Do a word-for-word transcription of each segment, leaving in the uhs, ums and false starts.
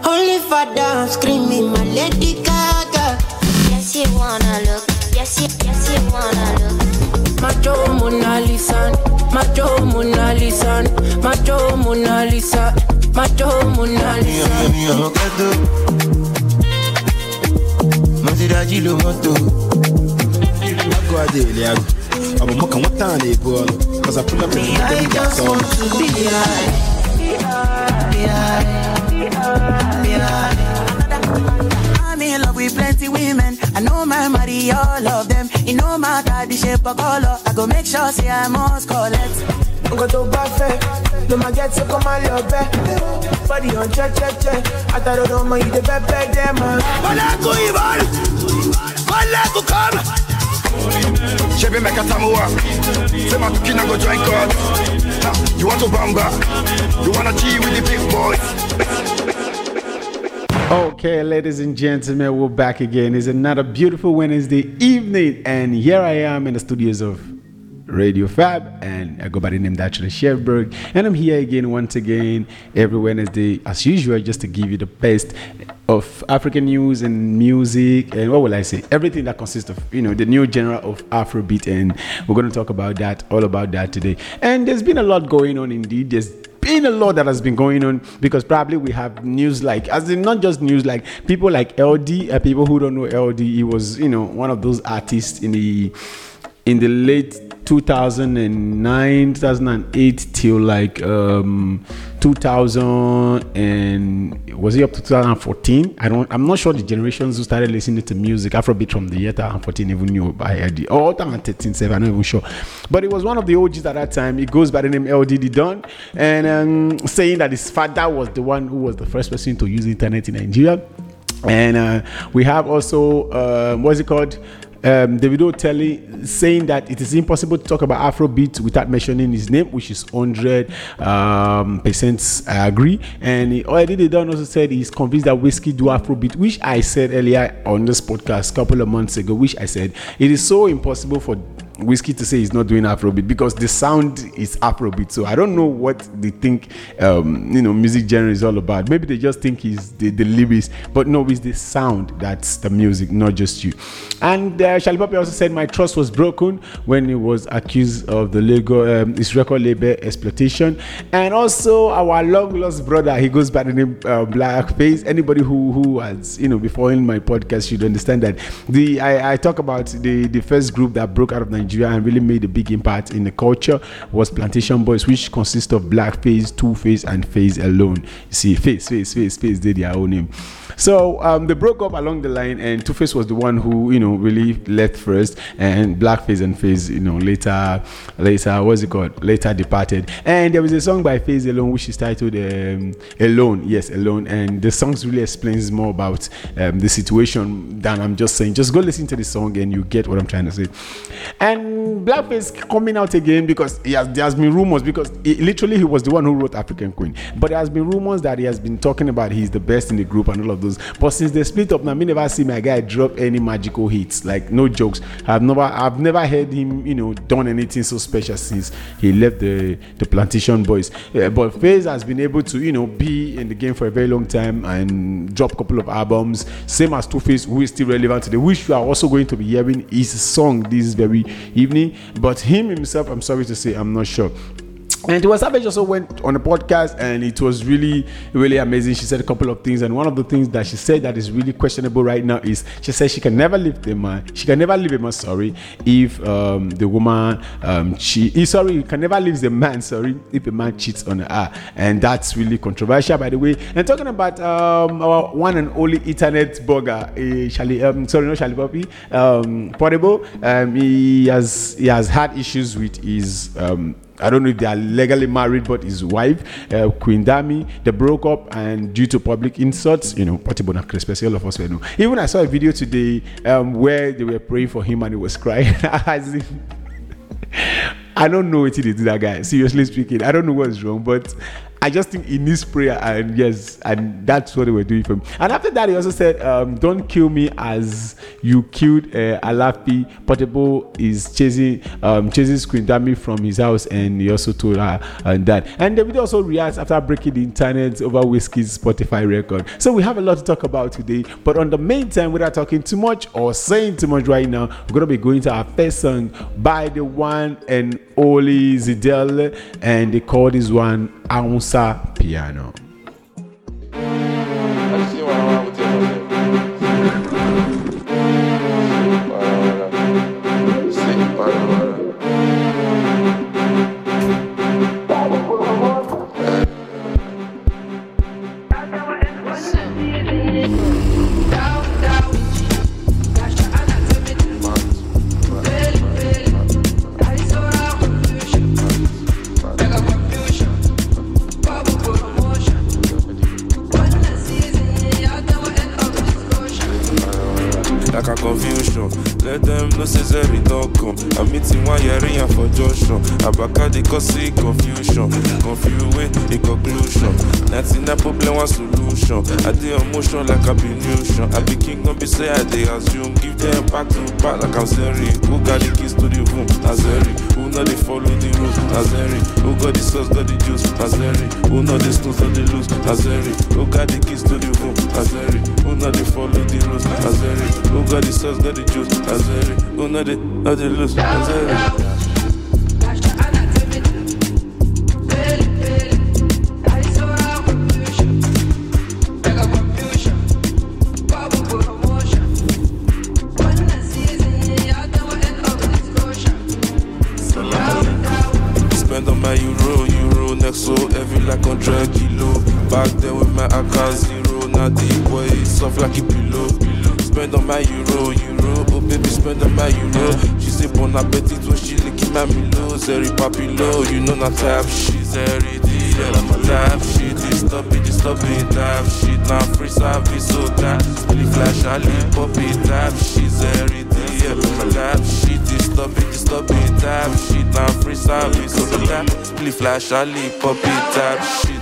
Only for dance, screaming my Lady Gaga. Yes, you wanna look. Yes, you, yes, you wanna look. Macho Mona Lisa, Macho Mona Lisa, Macho Mona Lisa, Macho Mona Lisa. Masirajilo moto. Go a day, Liago. I'm a mock and what time they go. Cause I pull up in the I just want to be high. I'm in love with plenty women. I know my marry all of them. It no matter the shape or color. I go make sure say I must collect. Go to buffet, no ma get so come on your bed. Body on check check check. I thought don't mind you the bed bed them. Wala go Ivan, wala go come. Chebe make a samoa. Say my kina go join God. You want to bamba? You wanna G with the big boys? Okay, ladies and gentlemen, we're back again. It's another beautiful Wednesday evening, and here I am in the studios of Radio Fab, and I go by the name Dachshund Shevberg, and I'm here again once again every Wednesday as usual, just to give you the best of African news and music, and what will I say, everything that consists of, you know, the new genre of Afrobeat, and we're going to talk about that, all about that today. And there's been a lot going on indeed. There's been a lot that has been going on, because probably we have news like, as in not just news, like people like L D, uh, people who don't know L D, he was, you know, one of those artists in the in the late two thousand nine, two thousand eight till like um two thousand, and was he up to two thousand fourteen? I don't I'm not sure the generations who started listening to music Afrobeat from the year two thousand fourteen even knew about L D, or two thousand thirteen, seven, I'm not even sure, but it was one of the O Gs at that time. It goes by the name L D the Don, and um, saying that his father was the one who was the first person to use the internet in Nigeria. And uh, we have also uh, what's it called Um, Davido Telly saying that it is impossible to talk about Afrobeat without mentioning his name, which is one hundred um, percent I agree. And he already done also said he's convinced that Whiskey do Afrobeat, which I said earlier on this podcast a couple of months ago, which I said it is so impossible for Whiskey to say he's not doing Afrobeat, because the sound is Afrobeat. So I don't know what they think um, you know, music genre is all about. Maybe they just think he's the, the lyrics, but no, it's the sound that's the music, not just you. And uh, Charlie Poppy also said my trust was broken when he was accused of the Lego, um, his record label exploitation. And also our long lost brother, he goes by the name uh, Blackface. Anybody who who has, you know, been following my podcast should understand that the I, I talk about the the first group that broke out of Nigeria and really made a big impact in the culture was Plantation Boys, which consists of Blackface, Two-Face, and Face alone. You see, Face, Face, Face, Face did their own name. So um, they broke up along the line, and Two-Face was the one who, you know, really left first, and Blackface and Face, you know, later, later, what's it called? Later departed. And there was a song by Face alone, which is titled um, Alone. Yes, Alone. And the song really explains more about um, the situation than I'm just saying. Just go listen to the song and you get what I'm trying to say. And Blackface coming out again, because he has, there has been rumors, because he, literally he was the one who wrote African Queen, but there has been rumors that he has been talking about he's the best in the group and all of those. But since they split up, now me never see my guy drop any magical hits, like no jokes. I've never I've never heard him, you know, done anything so special since he left the the Plantation Boys. Yeah, but Face has been able to, you know, be in the game for a very long time and drop a couple of albums, same as Two-Face, who is still relevant today, which we are also going to be hearing his song this very evening. But him himself, I'm sorry to say, I'm not sure. And Tiwa Savage also went on a podcast, and it was really, really amazing. She said a couple of things, and one of the things that she said that is really questionable right now is she said she can never leave the man. She can never leave a man. Sorry, if um, the woman um, she sorry, you can never leave the man. Sorry, if a man cheats on her, and that's really controversial, by the way. And talking about um, our one and only internet blogger, uh, Charlie, um, sorry, not Charlie Poppy, um, Portable. Um, he has he has had issues with his. Um, I don't know if they are legally married, but his wife, uh, Queen Dami, they broke up, and due to public insults, you know, Portable and Chris, all of us know. Even I saw a video today um, where they were praying for him and he was crying. As if, I don't know what he did to that guy. Seriously speaking, I don't know what's wrong, but I just think he needs prayer, and yes, and that's what they were doing for him. And after that, he also said, um, "Don't kill me as you killed uh, Alafi." Portable is chasing um, chasing Queen Dami from his house, and he also told her uh, that. And Davido also reacts after breaking the internet over Whiskey's Spotify record. So we have a lot to talk about today. But on the main time, without talking too much or saying too much right now, we're gonna be going to our first song by the one and only Zidel, and they call this one Aunsa Piano. Let them know Cesare don't come. I'm meeting one year in for Joshua. Abaka they cause confusion. Confuse with the conclusion. Nothing that problem one solution. I do emotion like I be nution. I be king don't be say I they assume. Give them back to back like I'm Zeri. Who got the keys to the room? Nazeri. Who know they follow the rules? Nazeri. Who got the sauce, got the juice? Nazeri. Who know the stones, got the loose? Nazeri. Who got the keys to the room? Nazeri. Who know they follow the rules? Nazeri. Who got the sauce, got the juice? Nazeri. Who know they, know they loose? Nazeri. So heavy like one hundred kilo. Back then with my account zero. Now the boy is soft like a pillow. Spend on my euro, euro. Oh baby, spend on my euro. She say bon appetit when she licking my milo. Zeri papilo, you know not type. She's very dear, I'm a type. She disturb it, disturb it, type. She now free service, so that. Spilly flash, I leave poppy type. She's very dear, I'm a type. She disturb it, disturb it, type. She now free service, so that. Spilly flash, I leave poppy type. Shit.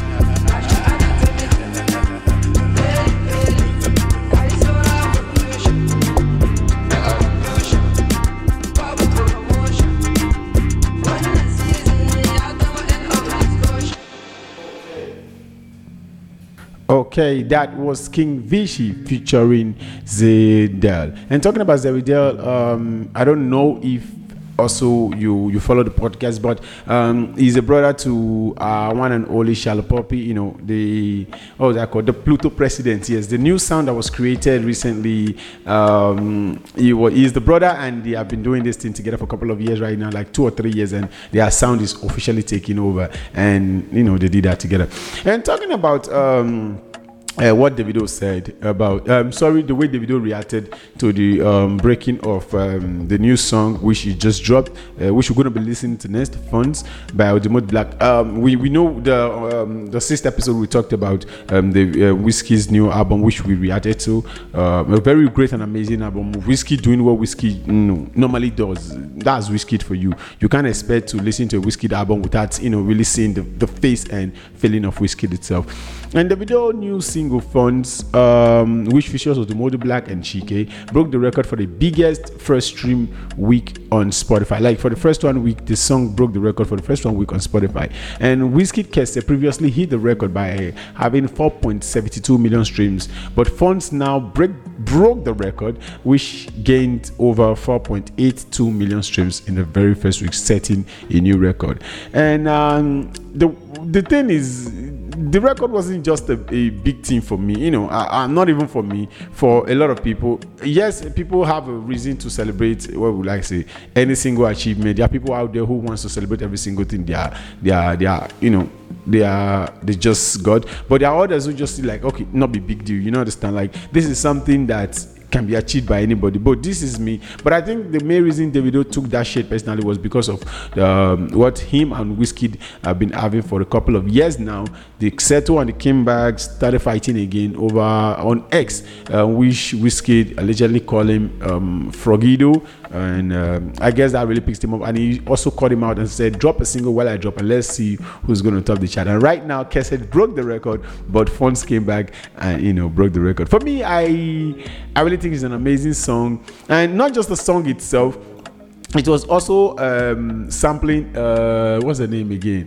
Okay, that was King Vichy featuring Zidel. And talking about Zidel, um, I don't know if also you you follow the podcast, but um, he's a brother to uh, one and only Shallow Poppy. You know the what was that called? The Pluto President. Yes, the new sound that was created recently. Um, he was he's the brother, and they have been doing this thing together for a couple of years right now, like two or three years, and their sound is officially taking over. And you know they did that together. And talking about. Um, Uh, what Davido said about, um, sorry, the way Davido reacted to the um, breaking of um, the new song which he just dropped, uh, which we're going to be listening to next, Funds by Audemode Black. Um, we we know the um, the sixth episode we talked about um, the uh, Whiskey's new album, which we reacted to, uh, a very great and amazing album. Whiskey doing what Whiskey you know, normally does. That's Whiskey for you. You can't expect to listen to a Whiskey album without you know really seeing the, the face and feeling of Whiskey itself. And the video new single Funds, um, which features Audemode Black and Chike, broke the record for the biggest first stream week on Spotify. Like for the first one week, the song broke the record for the first one week on Spotify. And Whiskey Kesse previously hit the record by having four point seven two million streams, but Funds now break broke the record, which gained over four point eight two million streams in the very first week, setting a new record. And um, the the thing is, the record wasn't just a, a big thing for me, you know, I, I, not even for me, for a lot of people. Yes, people have a reason to celebrate, what would I say, any single achievement. There are people out there who wants to celebrate every single thing they are, they are, they are, you know, they are, they just got. But there are others who just like, okay, not be big deal, you know, understand? Like, this is something that can be achieved by anybody. But this is me. But I think the main reason Davido took that shit personally was because of um, what him and Wizkid have been having for a couple of years now. The Xeto and the Kimberg started fighting again over on X, uh, which Wizkid allegedly called him um, Frogido, and um, I guess that really pissed him off. And he also called him out and said, "Drop a single while I drop, and let's see who's going to top the chart." And right now, Kesset broke the record, but Fonz came back and you know broke the record. For me, I I really think it's an amazing song, and not just the song itself. It was also um, sampling. Uh, what's the name again?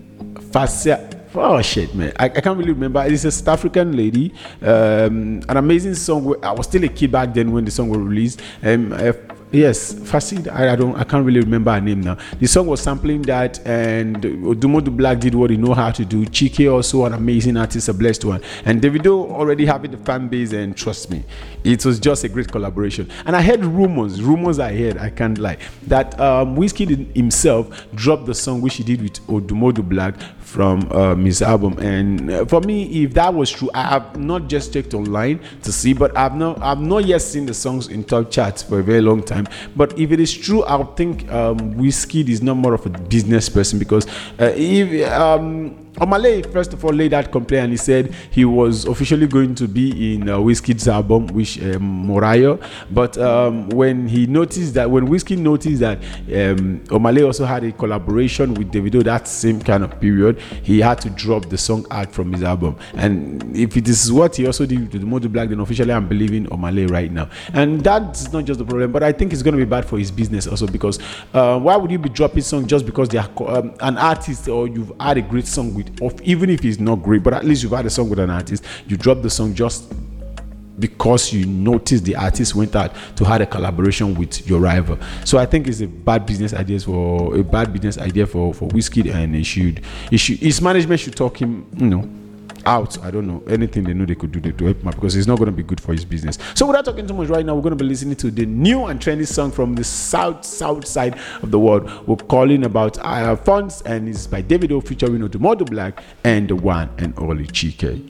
Fascia. Oh shit, man! I, I can't really remember. It's a South African lady. Um, an amazing song. I was still a kid back then when the song was released. Um, uh, yes, Fasid. I, I don't. I can't really remember her name now. The song was sampling that, and Odumodu Black did what he know how to do. Chike also an amazing artist, a blessed one. And Davido already having the fan base, and trust me, it was just a great collaboration. And I heard rumors, rumors I heard, I can't lie, that um, Wizkid himself dropped the song which he did with Odumodu Black from um, his album. And uh, for me, if that was true, I have not just checked online to see, but I've not I've not yet seen the songs in top charts for a very long time. But if it is true, I would think um, Wizkid is not more of a business person, because uh, if um, Omale first of all laid out complaint, and he said he was officially going to be in uh, Wizkid's album, which um, Morayo. But um, when he noticed that, when Wizkid noticed that um, Omale also had a collaboration with Davido that same kind of period, he had to drop the song out from his album. And if it is what he also did with Odumodu Black, then officially I'm believing Omale right now. And that's not just the problem, but I think it's going to be bad for his business also, because uh, why would you be dropping song just because they are um, an artist, or you've had a great song with, of, even if it's not great, but at least you've had a song with an artist, you drop the song just because you noticed the artist went out to have a collaboration with your rival. So I think it's a bad business idea for a bad business idea for for Wizkid, and it should, it should his management should talk him, you know, out. I don't know, anything they know they could do to help him out, because it's not going to be good for his business. So without talking too much right now, we're going to be listening to the new and trendy song from the south south side of the world. We're calling about uh, Fonz, and it's by Davido featuring Odumodu Black and the one and only Chike.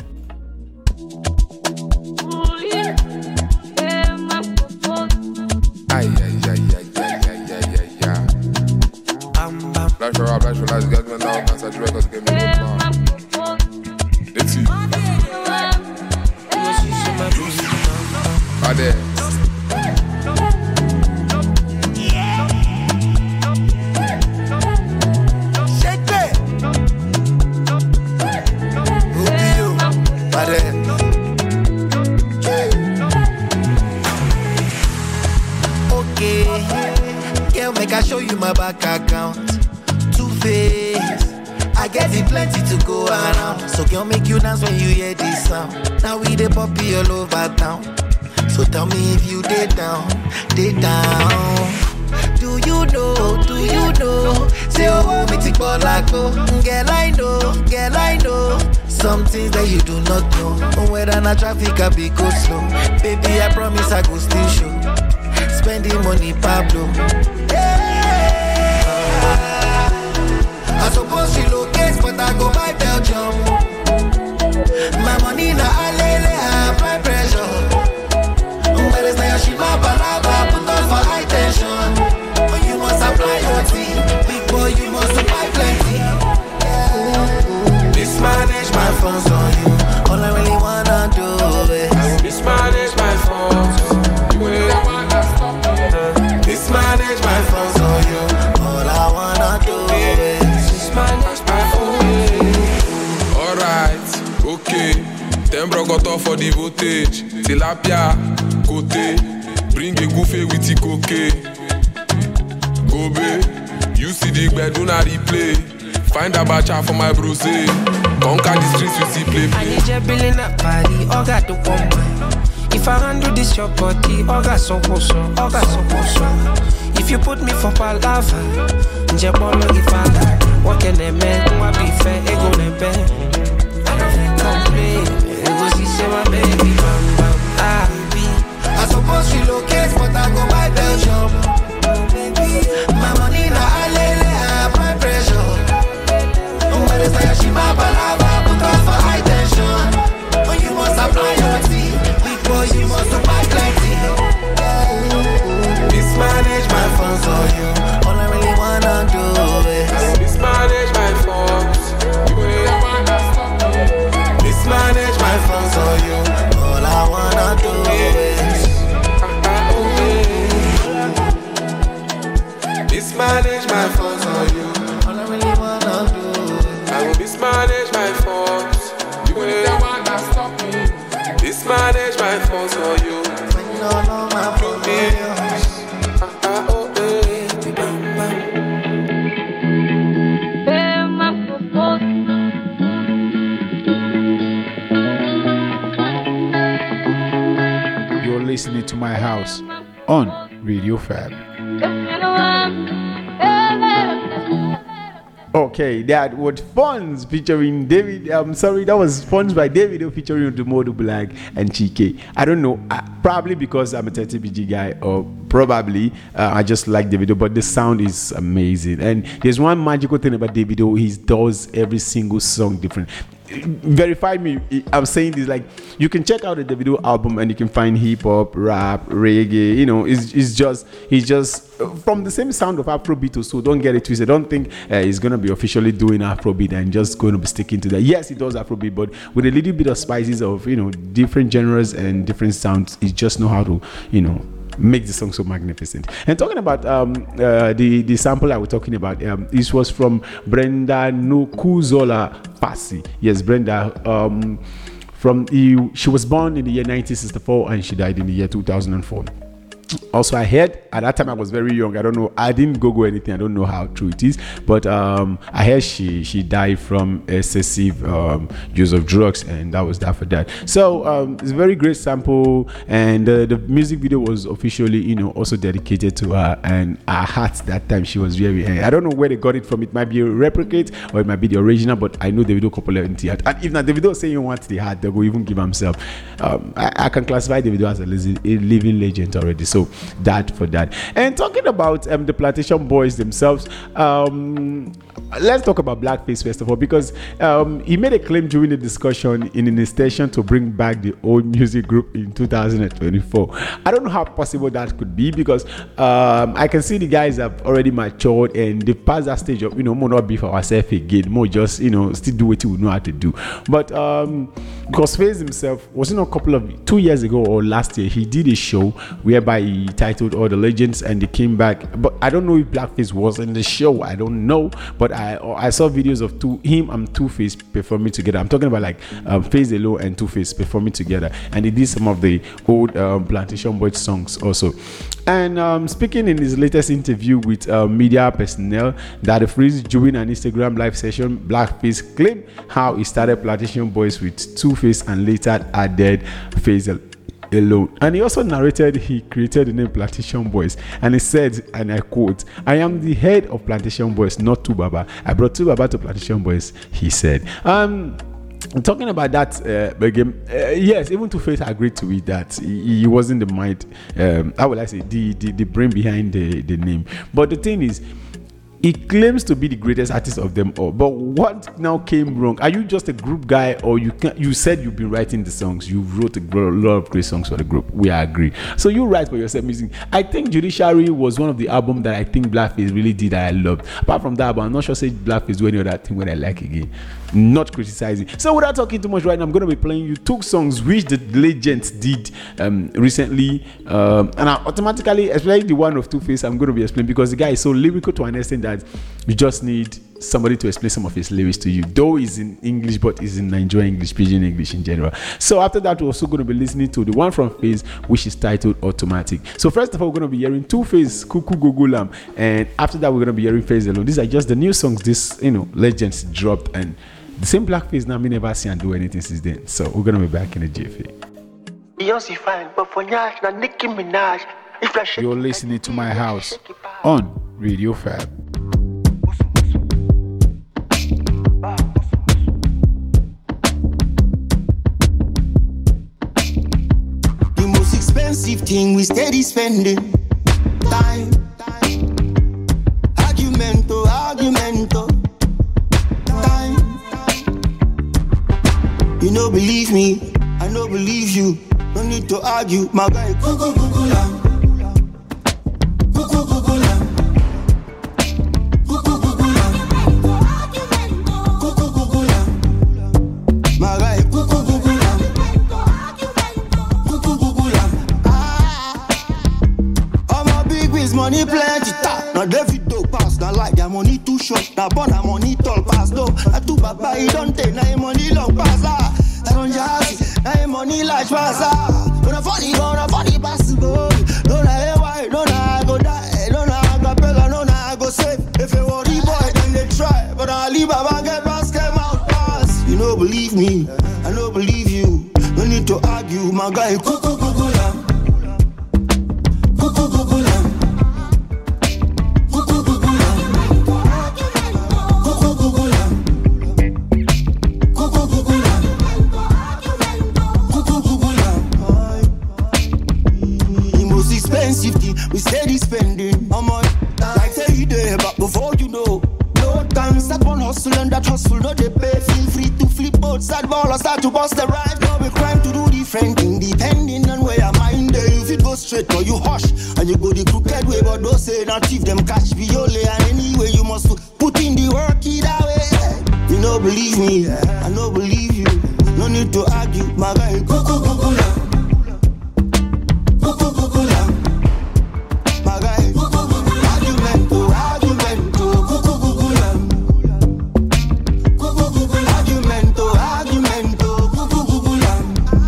Ay, ay, ay, ay, ay, ay, ay, ay, ay. Flash for all, flash for lights, get me now, can't touch records, give me one more. Let's see. Ade. Shake it. Rubio. Ade. Girl, make I show you my bank account. Two face, I get it plenty to go around. So girl, make you dance when you hear this sound. Now we the poppy all over town. So tell me if you did down, did down. Do you know, do you know? Say oh, me take ball like go. Girl, I know, girl, I know. Some things that you do not know. Whether na traffic I be go slow. Baby, I promise I go still show. Spending money, Pablo. Yeah. I suppose she locates, but I go buy Belgium. My money na alele, I apply pressure. But it's like she my balaba, put on for high tension. But you must apply your tea, big boy, you must apply plenty. Yeah. Mismanage my funds on you. All I really wanna do is mismanage my funds. Mismanage my funds on you. All I wanna do is mismanage my funds. Alright, okay. Them bro got off for the voltage. Tilapia, kote. Bring a goofy with the cocaine. Go be. You see the bed, do not replay. Find a bacha for my bros. Conquer the streets with the play. I need you billing up party. All got the woman. If I handle this your body, Oga so so, Oga so so. If you put me for palava, nje bolo ifala. What can they make? What be fair? Ego nembe. I don't complain. Ego si say my baby bam bam. Ah, I suppose she locates, but I go buy Belgium. My money na alele, I apply pressure. But it's like she my palava, put on for high tension. But you must apply your tea. Boy, you must buy plenty. mismanage my phones for you. When you don't know my problems. Ah, ah, oh, baby, bam, bam. You're listening to My House on Radio Fab. Okay, that was Funds featuring David. I'm sorry, that was Funds by David featuring Odumodu Black and Chike. I don't know, uh, probably because I'm a thirty B G guy, or probably uh, I just like Davido, but the sound is amazing. And there's one magical thing about Davido: he does every single song different. Verify me, I'm saying this, like, you can check out the Davido album and you can find hip hop, rap, reggae, you know, it's, it's just he's just from the same sound of Afrobeat. So don't get it twisted. Don't think uh, he's gonna be officially doing Afrobeat and just going to be sticking to that. Yes, he does Afrobeat, but with a little bit of spices of, you know, different genres and different sounds. He just know how to, you know, make the song so magnificent. And talking about um uh, the the sample I was talking about, um this was from Brenda Nukuzola Pasi. Yes, Brenda, um from the, she was born in the year nineteen sixty-four and she died in the year two thousand four. Also, I heard at that time I was very young. I don't know. I didn't Google anything. I don't know how true it is. But um, I heard she she died from excessive um, use of drugs, and that was that for that. So um, it's a very great sample, and uh, the music video was officially, you know, also dedicated to her and her heart. That time she was very. Uh, I don't know where they got it from. It might be a replicate or it might be the original, but I know Davido popularity. And if not Davido saying you want the heart, they will even give himself. Um, I, I can classify Davido as a, a living legend already. So that for that. And talking about um, the Plantation Boys themselves, um, let's talk about Blackface first of all, because um, he made a claim during the discussion in a station to bring back the old music group in two thousand twenty-four. I don't know how possible that could be, because um, I can see the guys have already matured and they passed that stage of, you know, more not be for ourselves again, more just, you know, still do what we know how to do. But um, because Face himself, was, you know, a couple of two years ago or last year, he did a show whereby he titled All the Legends, and they came back. But I don't know if Blackface was in the show. I don't know. But I I saw videos of two him and Two-Face performing together. I'm talking about like um, Face Alone and Two-Face performing together, and he did some of the old um, Plantation Boys songs also. And um, speaking in his latest interview with uh, media personnel that the freeze during an Instagram live session, Blackface claimed how he started Plantation Boys with Two-Face and later added Face Alone. And he also narrated he created the name Plantation Boys, and he said, and I quote, "I am the head of Plantation Boys, not two Baba. I brought two Baba to Plantation Boys," he said. Um talking about that uh, again, uh, yes, even Two-Face agreed to it that he, he wasn't the mind, um how will I say, the, the the brain behind the the name. But the thing is, he claims to be the greatest artist of them all. But what now came wrong? Are you just a group guy, or you can, you said you've been writing the songs? You wrote a lot of great songs for the group. We agree. So you write for yourself music. I think Judiciary was one of the albums that I think Blackface really did that I loved. Apart from that album, I'm not sure say Blackface do any other thing when I like again. Not criticizing. So without talking too much right now, I'm going to be playing you two songs which the legends did um, recently. Um, and I automatically, especially the one of Two-Face, I'm going to be explaining, because the guy is so lyrical to an extent that you just need somebody to explain some of his lyrics to you. Though he's in English, but he's in Nigerian English, Pidgin English in general. So after that, we're also going to be listening to the one from Face, which is titled Automatic. So first of all, we're going to be hearing Two-Face, Kuku Gugulam, and after that, we're going to be hearing Face Alone. These are just the new songs this, you know, legends dropped, and the same Blackface now, me never see and do anything since then. So we're going to be back in a jiffy. You're listening to My House on Radio Fab. The most expensive thing we steady spending. Time, time. Argumento, argumento. Time. You no believe me, I no believe you. No need to argue, my guy. Google, Google, lam. Google, Google, lam. Google, Google, lam. Google, Google, lam. My guy. Google, Google, lam. Google, Google, lam. Ah, all my big biz money plenty. Now David do pass, now like their money too short. Now born a money tall pass, though. I too bad, but he don't take, now money long pass. Ah, I don't just, now money like Baza. When I funny, when I funny possible. Don't I why, don't I go die, don't I go bella, don't I go safe. If you want the boy, then they try. But I leave Baba get pass, get out pass. You don't believe me, I don't believe you. No need to argue, my guy. Cuckoo, cuckoo, lamb. Cuckoo, cuckoo, lamb. Cuckoo, cuckoo, lamb. Cuckoo, cuckoo, lamb. Cuckoo, cuckoo, lamb. Cuckoo, cuckoo, lamb. The most expensive thing we steady spending. How much? Like say you there, but before you know. No time, start one hustle and that hustle no they pay. Feel free to flip boats, that ball or start to bust the ride. No be crime to do different thing, depending on where your mind is. If it go straight or you hush, and you go the crooked way, but don't say not thief them catch viole. And anyway you must put in the work either way. You don't believe me, I don't believe you. No need to argue, my guy. Go go go go now. Go go go go now. My guy. Go go go go. Argument to argument to go go go go now. Go go go go. Argument to argument to go go go go now.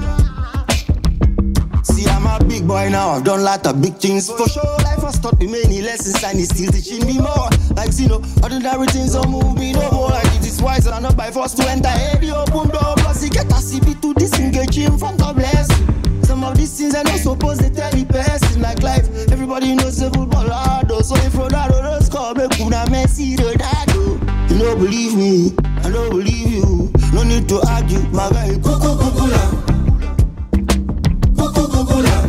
See, I'm a big boy now. I've done lot of big things for sure. Life has taught me many lessons and it's still teaching me more. Like, you know, ordinary things don't move me no more. Like it is wise and not by force to enter any open door. Plus, you get a C B to disengage in front of blessing. Some of these things are not supposed to tell the person. Like life, everybody knows the football hard. So if Ronaldo does score, make una Messi Ronaldo. You don't believe me, I don't believe you. No need to argue, my guy. Go go go go now. Go go go go now.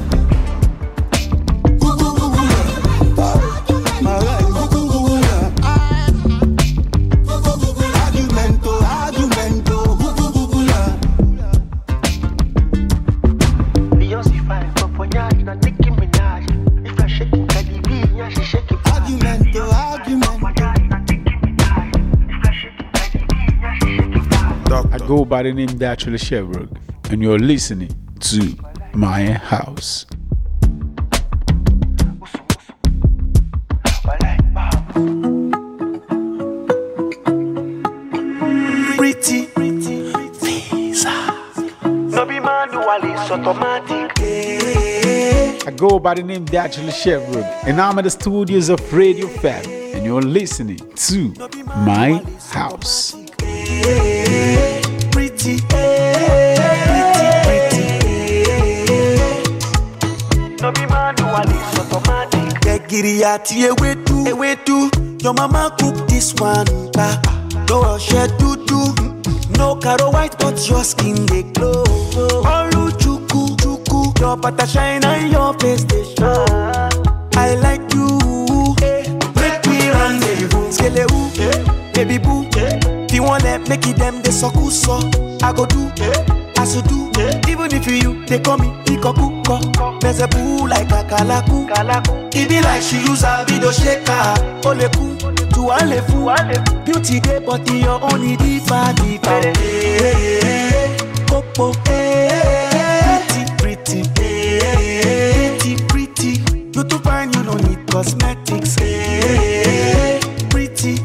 Go go go go now. My guy, go go go go now. Go go go go. Argumento, argumento, go go go go now. Beyonce fine, but for ya, you not Nicki Minaj. If I shaking Cardi B, yeah, she shaking. Argumento, argumento. I go by the name Naturally Chevrolet, and you're listening to My House. Pretty, visa. No be manual, it's automatic. I go by the name Naturally Chevrolet, and I'm at the studios of Radio Fab, and you're listening to My House. Pretty, pretty, pretty. No be manual, it's automatic. Gegiriati ewe do, ewe do. Your mama cook this one, ba. No rush do do. No caro white, but your skin they glow. Olu chuku, chuku. Your butter shine on your face they show. I like you. Make me rendezvous. Skele who, baby boo. If you want them, make it them they so cool so. I go do, I so do. Even if you, they call me Ikokuko. There's a boo like a kalaku. It be like she use a video shaker. Oleku, to alefu. Beauty day, but your only diva diva. Popo, pretty, pretty, pretty, pretty. You too fine, you don't need cosmetics. Pretty,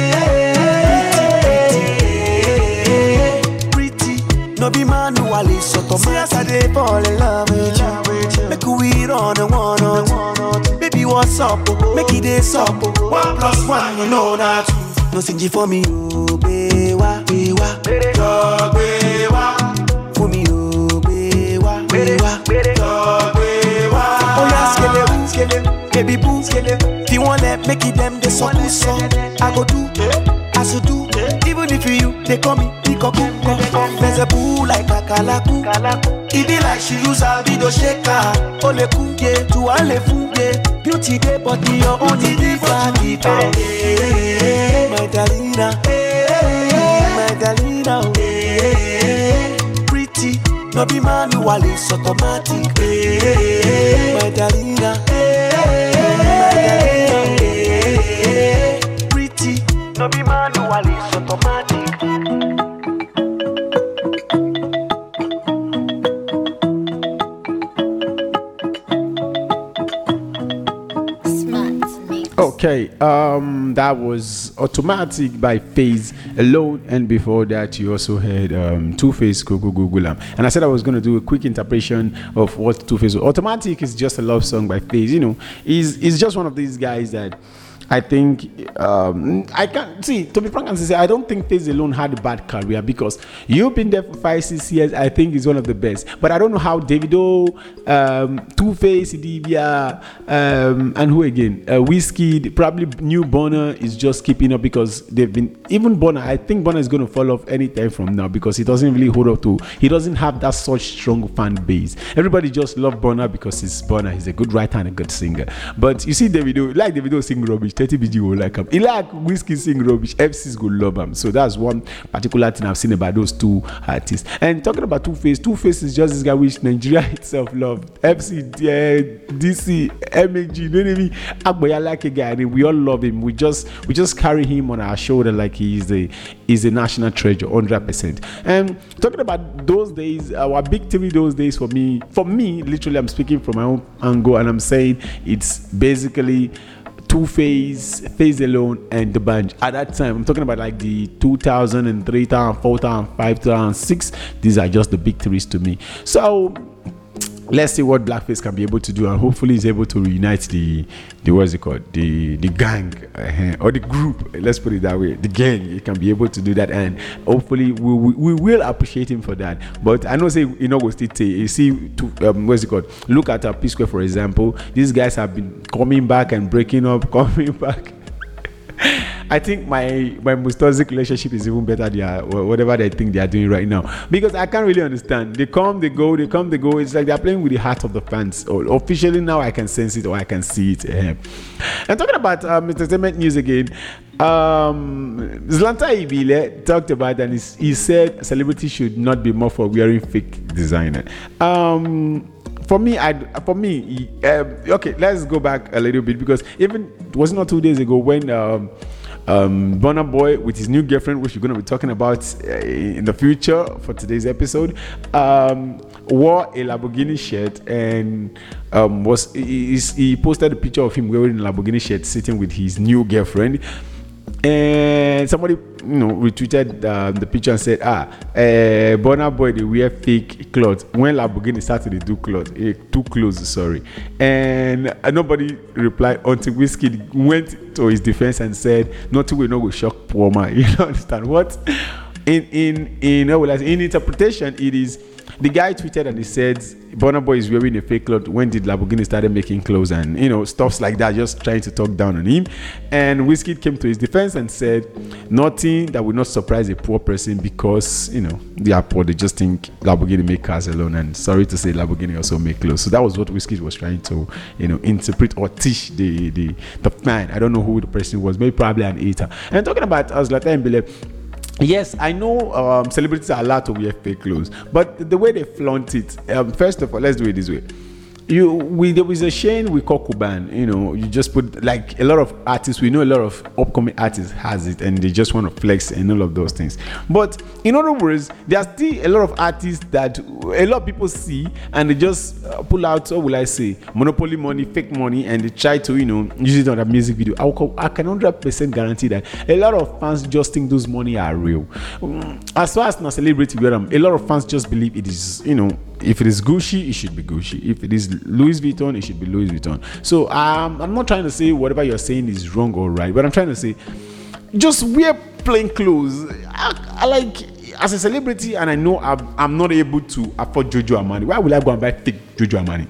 no be manual, it's automatic. See as I dey fall in love with you. Make we run a one on two. Baby, what's up? Make it this up. One plus one, you know that two. No stingy for me, oh, bewa, bewa. Dog, bewa. For me, oh, bewa, bewa. Dog, bewa. Oh, yeah, skele, skele. Baby, boo, skele. If you want them, make it them, they so cool, so. I go do, I so do. Even if you, they call me Ikokuko. There's a boo like a kalaku. It be like she use a video shaker. Oleku, yeah, to alefu, yeah. Beauty day, but your only diva, diva. My Dalina, my Dalina. Pretty, no be manual, it's automatic. My Dalina, my Dalina. Pretty, no be manual, it's automatic. Okay, um, that was Automatic by FaZe Alone, and before that, you also heard um, Two Face Google Google. And I said I was going to do a quick interpretation of what Two Face. Automatic is just a love song by FaZe. You know, he's, he's just one of these guys that I think um, I can't see. To be frank and sincere, I don't think FaZe Alone had a bad career because you've been there for five, six years. I think he's one of the best. But I don't know how Davido, um, Two Face, Idibia, um, and who again? Uh, Whiskey, probably New Bonner is just keeping up because they've been even Bonner. I think Bonner is going to fall off anytime from now because he doesn't really hold up to. He doesn't have that such strong fan base. Everybody just love Bonner because he's Bonner. He's a good writer and a good singer. But you see Davido, like Davido sing rubbish. thirty B G will like him. He like Whiskey sing rubbish. F C's go love him. So that's one particular thing I've seen about those two artists. And talking about Two Face, Two Face is just this guy which Nigeria itself loved. F C, uh, D C, M A G, you know what I mean? Agboya like a guy, and we all love him. We just we just carry him on our shoulder like he is a is a national treasure, one hundred percent. And talking about those days, our big T V those days for me, for me, literally, I'm speaking from my own angle, and I'm saying it's basically Two Face, FaZe Alone, and the bunch. At that time, I'm talking about like the two thousand three, two thousand four, two thousand five, two thousand six. These are just the big threes to me. So let's see what Blackface can be able to do, and hopefully he's able to reunite the the what's it called, the the gang uh, or the group. Let's put it that way. The gang, he can be able to do that, and hopefully we, we, we will appreciate him for that. But I know, say you know, we still you see, to, um, what's it called? Look at uh, P Square, for example. These guys have been coming back and breaking up, coming back. I think my my most toxic relationship is even better than whatever they think they are doing right now, because I can't really understand. They come, they go, they come, they go. It's like they're playing with the heart of the fans. Or officially now, I can sense it or I can see it. Uh, and talking about um, entertainment news again, um, Zlatan Ibile talked about, and he said celebrities should not be more for wearing fake designer. Um, For me, I for me, um, okay. Let's go back a little bit, because even it was not two days ago when um, um, Burna Boy with his new girlfriend, which we're going to be talking about uh, in the future for today's episode, um, wore a Lamborghini shirt and um, was he, he posted a picture of him wearing a Lamborghini shirt, sitting with his new girlfriend. And somebody, you know, retweeted um, the picture and said, ah, uh, Burna Boy, they wear fake clothes. When Lamborghini started to do clothes, eh, two clothes, sorry. And uh, nobody replied until Whiskey went to his defense and said, nothing will not shock poor man. You don't understand what? In in in uh, in interpretation, it is. The guy tweeted and he said, Burna Boy is wearing a fake cloth. When did Lamborghini started making clothes, and you know, stuffs like that, just trying to talk down on him. And Whiskey came to his defense and said, nothing that would not surprise a poor person, because you know they are poor. They just think Lamborghini make cars alone, and sorry to say, Lamborghini also make clothes. So that was what Whiskey was trying to, you know, interpret or teach the the the fan. I don't know who the person was, maybe probably an hater. And talking about Zlatan Ibile, yes, I know um, celebrities are allowed to wear fake clothes, but the way they flaunt it, um, first of all, let's do it this way. You, we, there was a Shane we call Kuban, you know, you just put, like a lot of artists, we know a lot of upcoming artists has it, and they just want to flex and all of those things. But in other words, there are still a lot of artists that a lot of people see, and they just uh, pull out, what will I say, monopoly money, fake money, and they try to, you know, use it on a music video. I, will, I can one hundred percent guarantee that a lot of fans just think those money are real. As far as a celebrity, a lot of fans just believe it is, you know, if it is Gucci, it should be Gucci. If it is Louis Vuitton, it should be Louis Vuitton. So um, I'm not trying to say whatever you're saying is wrong or right, but I'm trying to say just wear plain clothes. I, I like, as a celebrity, and I know I'm, I'm not able to afford Giorgio Armani. Why would I go and buy fake Giorgio Armani?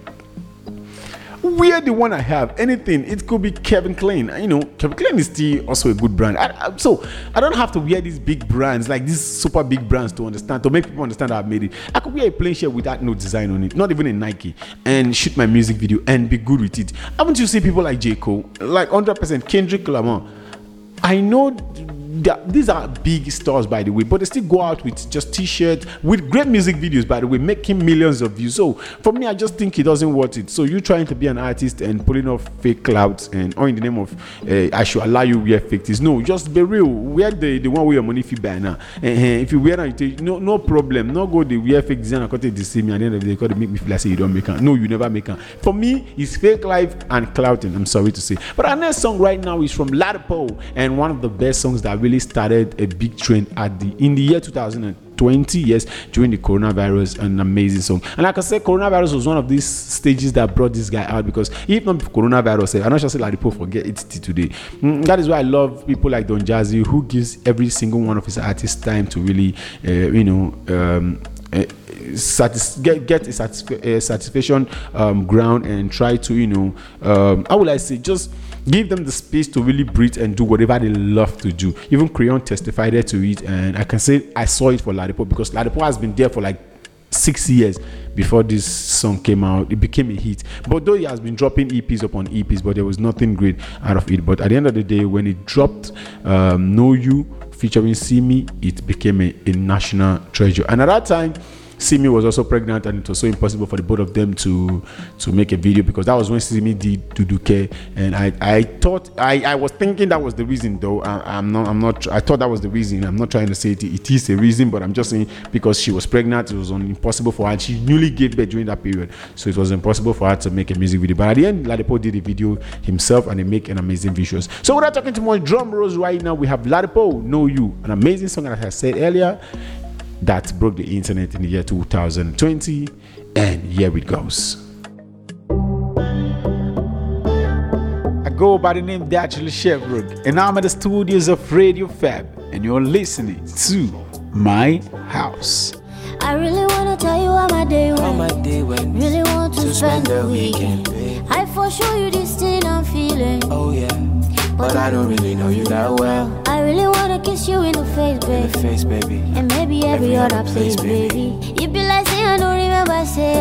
Wear the one I have. Anything. It could be Kevin Klein. You know, Kevin Klein is still also a good brand. I, I, so I don't have to wear these big brands, like these super big brands, to understand, to make people understand that I've made it. I could wear a plain shirt without no design on it, not even a Nike, and shoot my music video and be good with it. Haven't you seen people like J. Cole, like one hundred percent Kendrick Lamar? I know these are big stars, by the way, but they still go out with just t-shirts with great music videos, by the way, making millions of views. So for me, I just think it doesn't worth it. So you trying to be an artist and pulling off fake clouds and or in the name of uh, I should allow you wear fake things. No, just be real. Wear the, the one where your money fee buy now. Uh, if you wear it, you no no problem. No go the wear fake design and they deceive me and then they got make me feel like say you don't make it. No, you never make it. For me, it's fake life and clouding. I'm sorry to say. But our next song right now is from Ladipo, and one of the best songs that really started a big trend at the in the year two thousand twenty, yes, during the coronavirus. An amazing song. And like I said, coronavirus was one of these stages that brought this guy out, because if not coronavirus, I'm not just say Ladipo forget it today. Mm, that is why I love people like Don Jazzy, who gives every single one of his artists time to really, uh, you know, um, uh, Satis- get get a, satisf- a satisfaction um, ground and try to, you know, um, how will I say, just give them the space to really breathe and do whatever they love to do. Even Crayon testified to it, and I can say I saw it for Ladipo, because Ladipo has been there for like six years before this song came out. It became a hit, but though he has been dropping E Ps upon E Ps, but there was nothing great out of it. But at the end of the day, when it dropped um, Know You featuring Simi, it became a, a national treasure. And at that time, Simi was also pregnant, and it was so impossible for the both of them to to make a video, because that was when Simi did Duduke, and I I thought I, I was thinking that was the reason, though. I, I'm not I'm not I thought that was the reason. I'm not trying to say it, it is a reason, but I'm just saying because she was pregnant, it was impossible for her. And she newly gave birth during that period, so it was impossible for her to make a music video. But at the end, Ladipo did the video himself, and they make an amazing visuals. So without talking too much drum rolls, right now we have Ladipo, Know You, an amazing song, as I said earlier, that broke the internet in the year two thousand twenty, and here it goes. I go by the name Dachshund Chevrolet, and I'm at the studios of Radio Fab, and you're listening to My House. I really wanna tell you how my day went. How my day went. Really want to, to spend, spend the the weekend. weekend. I for sure you this thing I'm feeling. Oh yeah, but I don't really know you that well. I really wanna kiss you in the face, baby. In the face, baby. And maybe every, every other place, baby. You be like, say I don't remember, say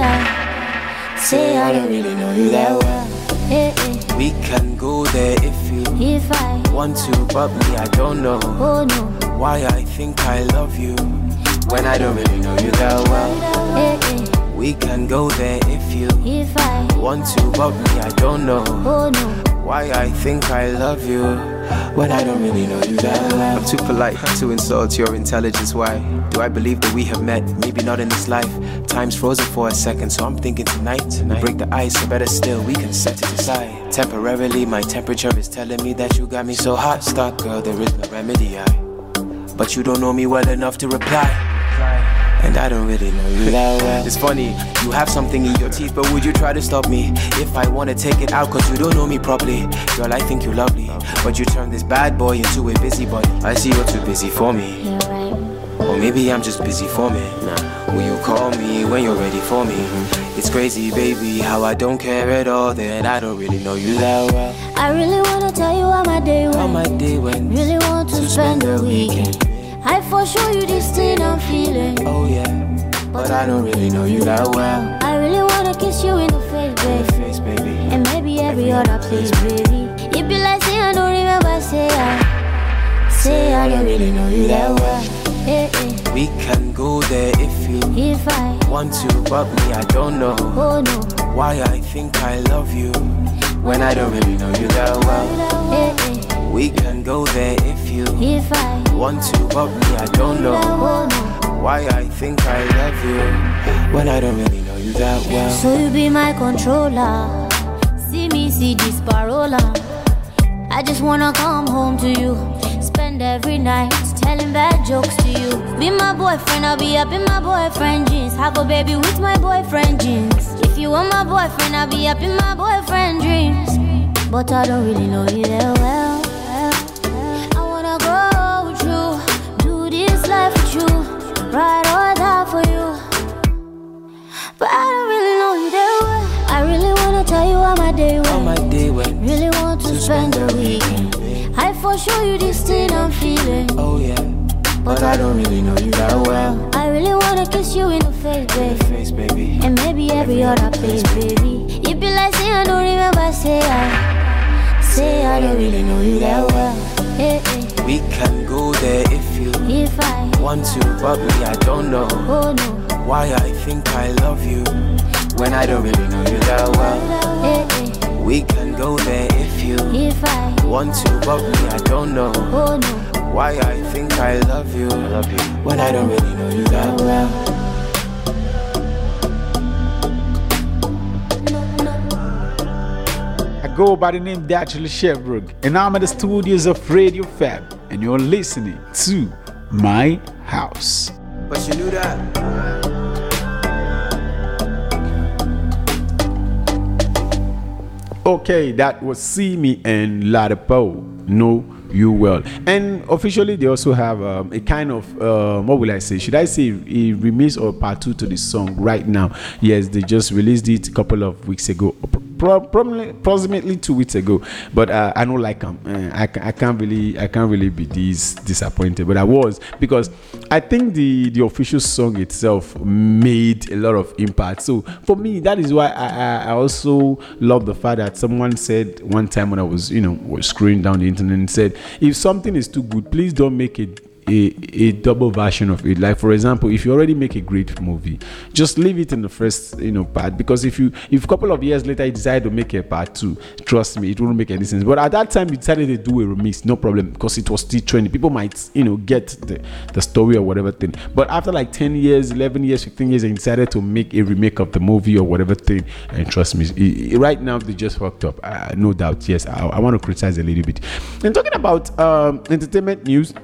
I. Say I don't really know you that well. Hey, hey. We can go there if you If I want to, but me I don't know. Oh no. Why I think I love you when I don't really know you that well. Hey, hey. We can go there if you If I want to, but me I don't know. Oh no. Why I think I love you when I don't really know you that well. I'm too polite to insult your intelligence. Why do I believe that we have met? Maybe not in this life. Time's frozen for a second, so I'm thinking tonight, tonight. We break the ice, or better still, we can set it aside. Temporarily, my temperature is telling me that you got me so hot. Stop, girl, there is no remedy. I, but you don't know me well enough to reply. And I don't really know you that well. It's funny, you have something in your teeth, but would you try to stop me if I wanna take it out? Cause you don't know me properly. Girl, I think you're lovely, but you turn this bad boy into a busybody. I see you're too busy for me. You're right. Or maybe I'm just busy for me. Nah. Will you call me when you're ready for me? Mm-hmm. It's crazy, baby, how I don't care at all, that I don't really know you that well. I really wanna tell you how my day went. How my day went. Really want to, to spend, spend the weekend. weekend. I for sure you this thing I'm feeling. Oh yeah, but I don't really know you that well. I really wanna kiss you in the face, baby. In the face, baby. And maybe every, every other place, baby. You be like, say I don't remember, say I. Say I don't really know you that well. Hey, hey. We can go there if you If I want to, but me I don't know. Oh no. Why I think I love you when I don't really know you that well. Hey, hey. We can go there if you If I want to, but me I don't know. Oh no. Why I think I love you when I don't really know you that well. So you be my controller. See me see this parola. I just wanna come home to you. Spend every night telling bad jokes to you. Be my boyfriend, I'll be up in my boyfriend jeans. Have a baby with my boyfriend jeans. If you want my boyfriend, I'll be up in my boyfriend dreams. But I don't really know you that well. I wanna grow with you, do this life with you, ride or die for you. But I don't really know you that well. I really wanna tell you how my day went. How my day went. Really want to, to spend, spend the weekend. weekend. I for sure you this thing I'm feeling. Oh yeah, but, but I don't really know you that well. I really wanna kiss you in the face, baby. In the face, baby. And maybe every, every other place, place, baby. You be like, say I don't remember, say I. Say I don't really know you that well. Hey, hey. We We can go there if you If I want to, but me, I don't know oh no, why I think I love you when I don't really know you that well. eh, eh. We can go there if you If I want to, but me, I don't know oh no, why I think I love you, love you when I don't really know you that well. I go by the name Dachshund Shevbrug, and I'm at the studios of Radio Fab, and you're listening to My House. But you knew that. Okay, that was See Me and Ladapo. Know You Well. And officially, they also have um, a kind of, um, what will I say? Should I say a remix or part two to the song right now? Yes, they just released it a couple of weeks ago. Probably approximately two weeks ago, but uh, I don't like them. Uh, I, I can't really, I can't really be this disappointed. But I was, because I think the the official song itself made a lot of impact. So for me, that is why I, I, I also love the fact that someone said one time when I was, you know, was scrolling down the internet and said, if something is too good, please don't make it A, a double version of it. Like, for example, if you already make a great movie, just leave it in the first, you know, part, because if you if a couple of years later you decide to make a part two, trust me, it won't make any sense. But at that time you decided to do a remix, no problem, because it was still trending. People might, you know, get the, the story or whatever thing. But after like ten years, eleven years, fifteen years, and decided to make a remake of the movie or whatever thing, and trust me, it, it, right now they just fucked up, uh, no doubt. Yes, I, I want to criticize a little bit. And talking about um, entertainment news,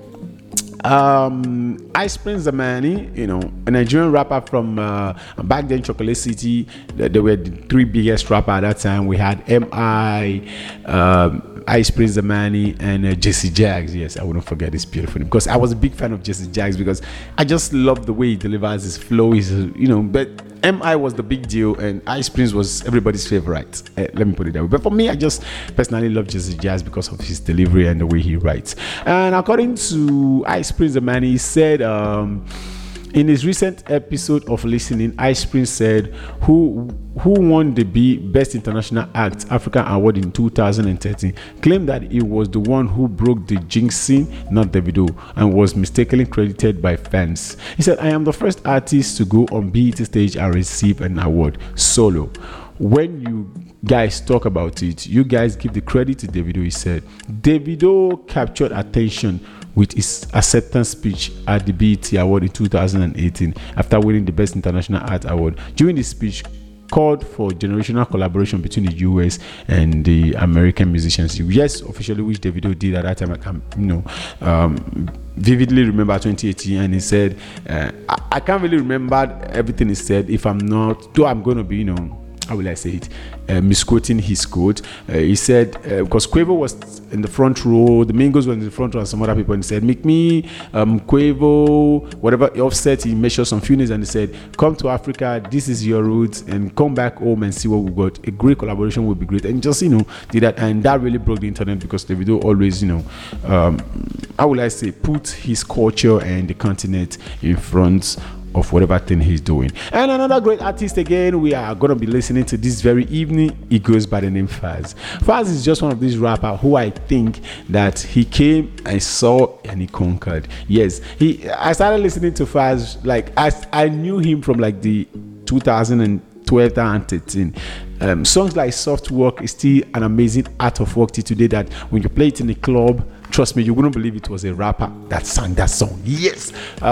um Ice Prince Zamani, you know, a Nigerian rapper from uh, back then Chocolate City. They were the three biggest rapper at that time. We had M I, um, Ice Prince Zamani, and uh, Jesse Jaggs. Yes, I wouldn't forget this beautiful name, because I was a big fan of Jesse Jaggs, because I just love the way he delivers his flow. He's, you know, but M I was the big deal, and Ice Prince was everybody's favorite. Uh, let me put it that way. But for me, I just personally love Jesse Jaggs because of his delivery and the way he writes. And according to Ice Prince Zamani, he said um, in his recent episode of Listening, Ice Prince said, who who won the B Best International Act African Award in two thousand thirteen, claimed that he was the one who broke the jinxing, not Davido, and was mistakenly credited by fans. He said, I am the first artist to go on B E T stage and receive an award solo. When you guys talk about it, you guys give the credit to Davido. He said, Davido captured attention with his acceptance speech at the B E T Award in two thousand eighteen after winning the Best International Art Award. During the speech, called for generational collaboration between the U S and the American musicians. Yes, officially, which Davido did at that time. I can, you know, um, vividly remember twenty eighteen, and he said, uh, I, I can't really remember everything he said. If I'm not, though, I'm going to be, you know, how will I say it, uh, misquoting his quote. Uh, he said, uh, because Quavo was in the front row, the Mingos were in the front row, and some other people, and he said, make me, um, Quavo, whatever, Offset, he measured some few names, and he said, come to Africa, this is your roots, and come back home and see what we got. A great collaboration would be great. And just, you know, did that, and that really broke the internet, because Davido always, you know, um, how will I say, put his culture and the continent in front of whatever thing he's doing. And another great artist again we are going to be listening to this very evening, he goes by the name Faz. Faz is just one of these rappers who I think that he came and saw and he conquered. Yes, he I started listening to Faz, like I, I knew him from like the two thousand twelve and thirteen. Um, songs like Soft Work is still an amazing art of work till today, that when you play it in a club, trust me, you wouldn't believe it was a rapper that sang that song. Yes.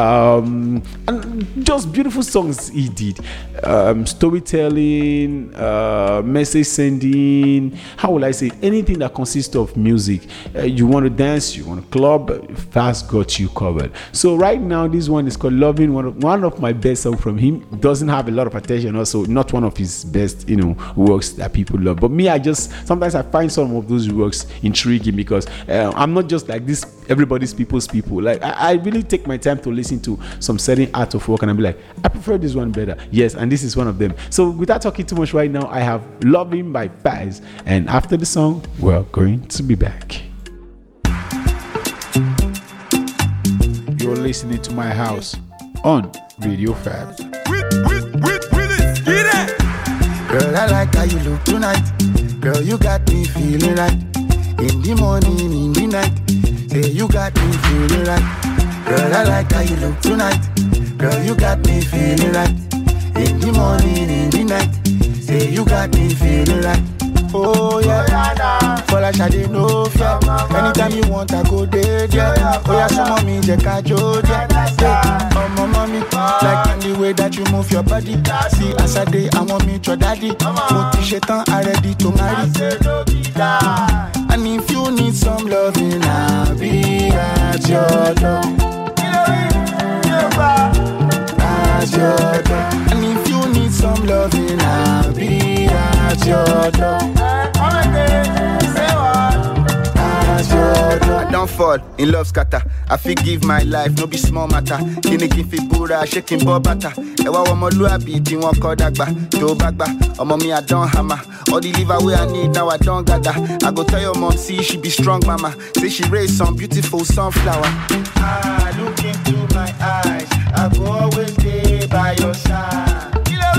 Um, and just beautiful songs he did. Um, storytelling, uh, message sending, how will I say, anything that consists of music. Uh, you want to dance, you want to club, Faz got you covered. So right now, this one is called Loving, one of, one of my best songs from him. Doesn't have a lot of attention, also not one of his best, you know, works that people love. But me, I just, sometimes I find some of those works intriguing, because uh, I'm not just like this everybody's people's people. Like I, I really take my time to listen to some certain art of work, and I'll be like, I prefer this one better. Yes, and this is one of them. So without talking too much right now, I have Loving by Faz, and after the song, we're going to be back. You're listening to My House on Radio Fab. Girl, I like how you look tonight. Girl, you got me feeling right. In the morning, in the night. Say you got me feeling right. Girl, I like how you look tonight. Girl, you got me feeling right. In the morning, in the night. Say you got me feeling right. Oh yeah, for like I didn't know fear. Anytime you want, I go there, yeah. Oh yeah, some mommy, the kajo, yeah. Oh my mommy, like the way that you move your body. See, as I day, I want me your daddy. Put shaitan, I ready to marry. And if you need some loving, I'll be at your door. At your door. And if you need some loving, I'll be at your door. I don't fall in love scatter. I feel give my life, no be small matter. Kini kifi pura, shaking bobata. Ewa wamo luabi, ti won kodagba. Do bagba, omo me I don't hammer. All the liver way I need, now I don't gather. I go tell your mom, see she be strong mama. Say she raised some beautiful sunflower. Ah, look into my eyes, I go always stay by your side.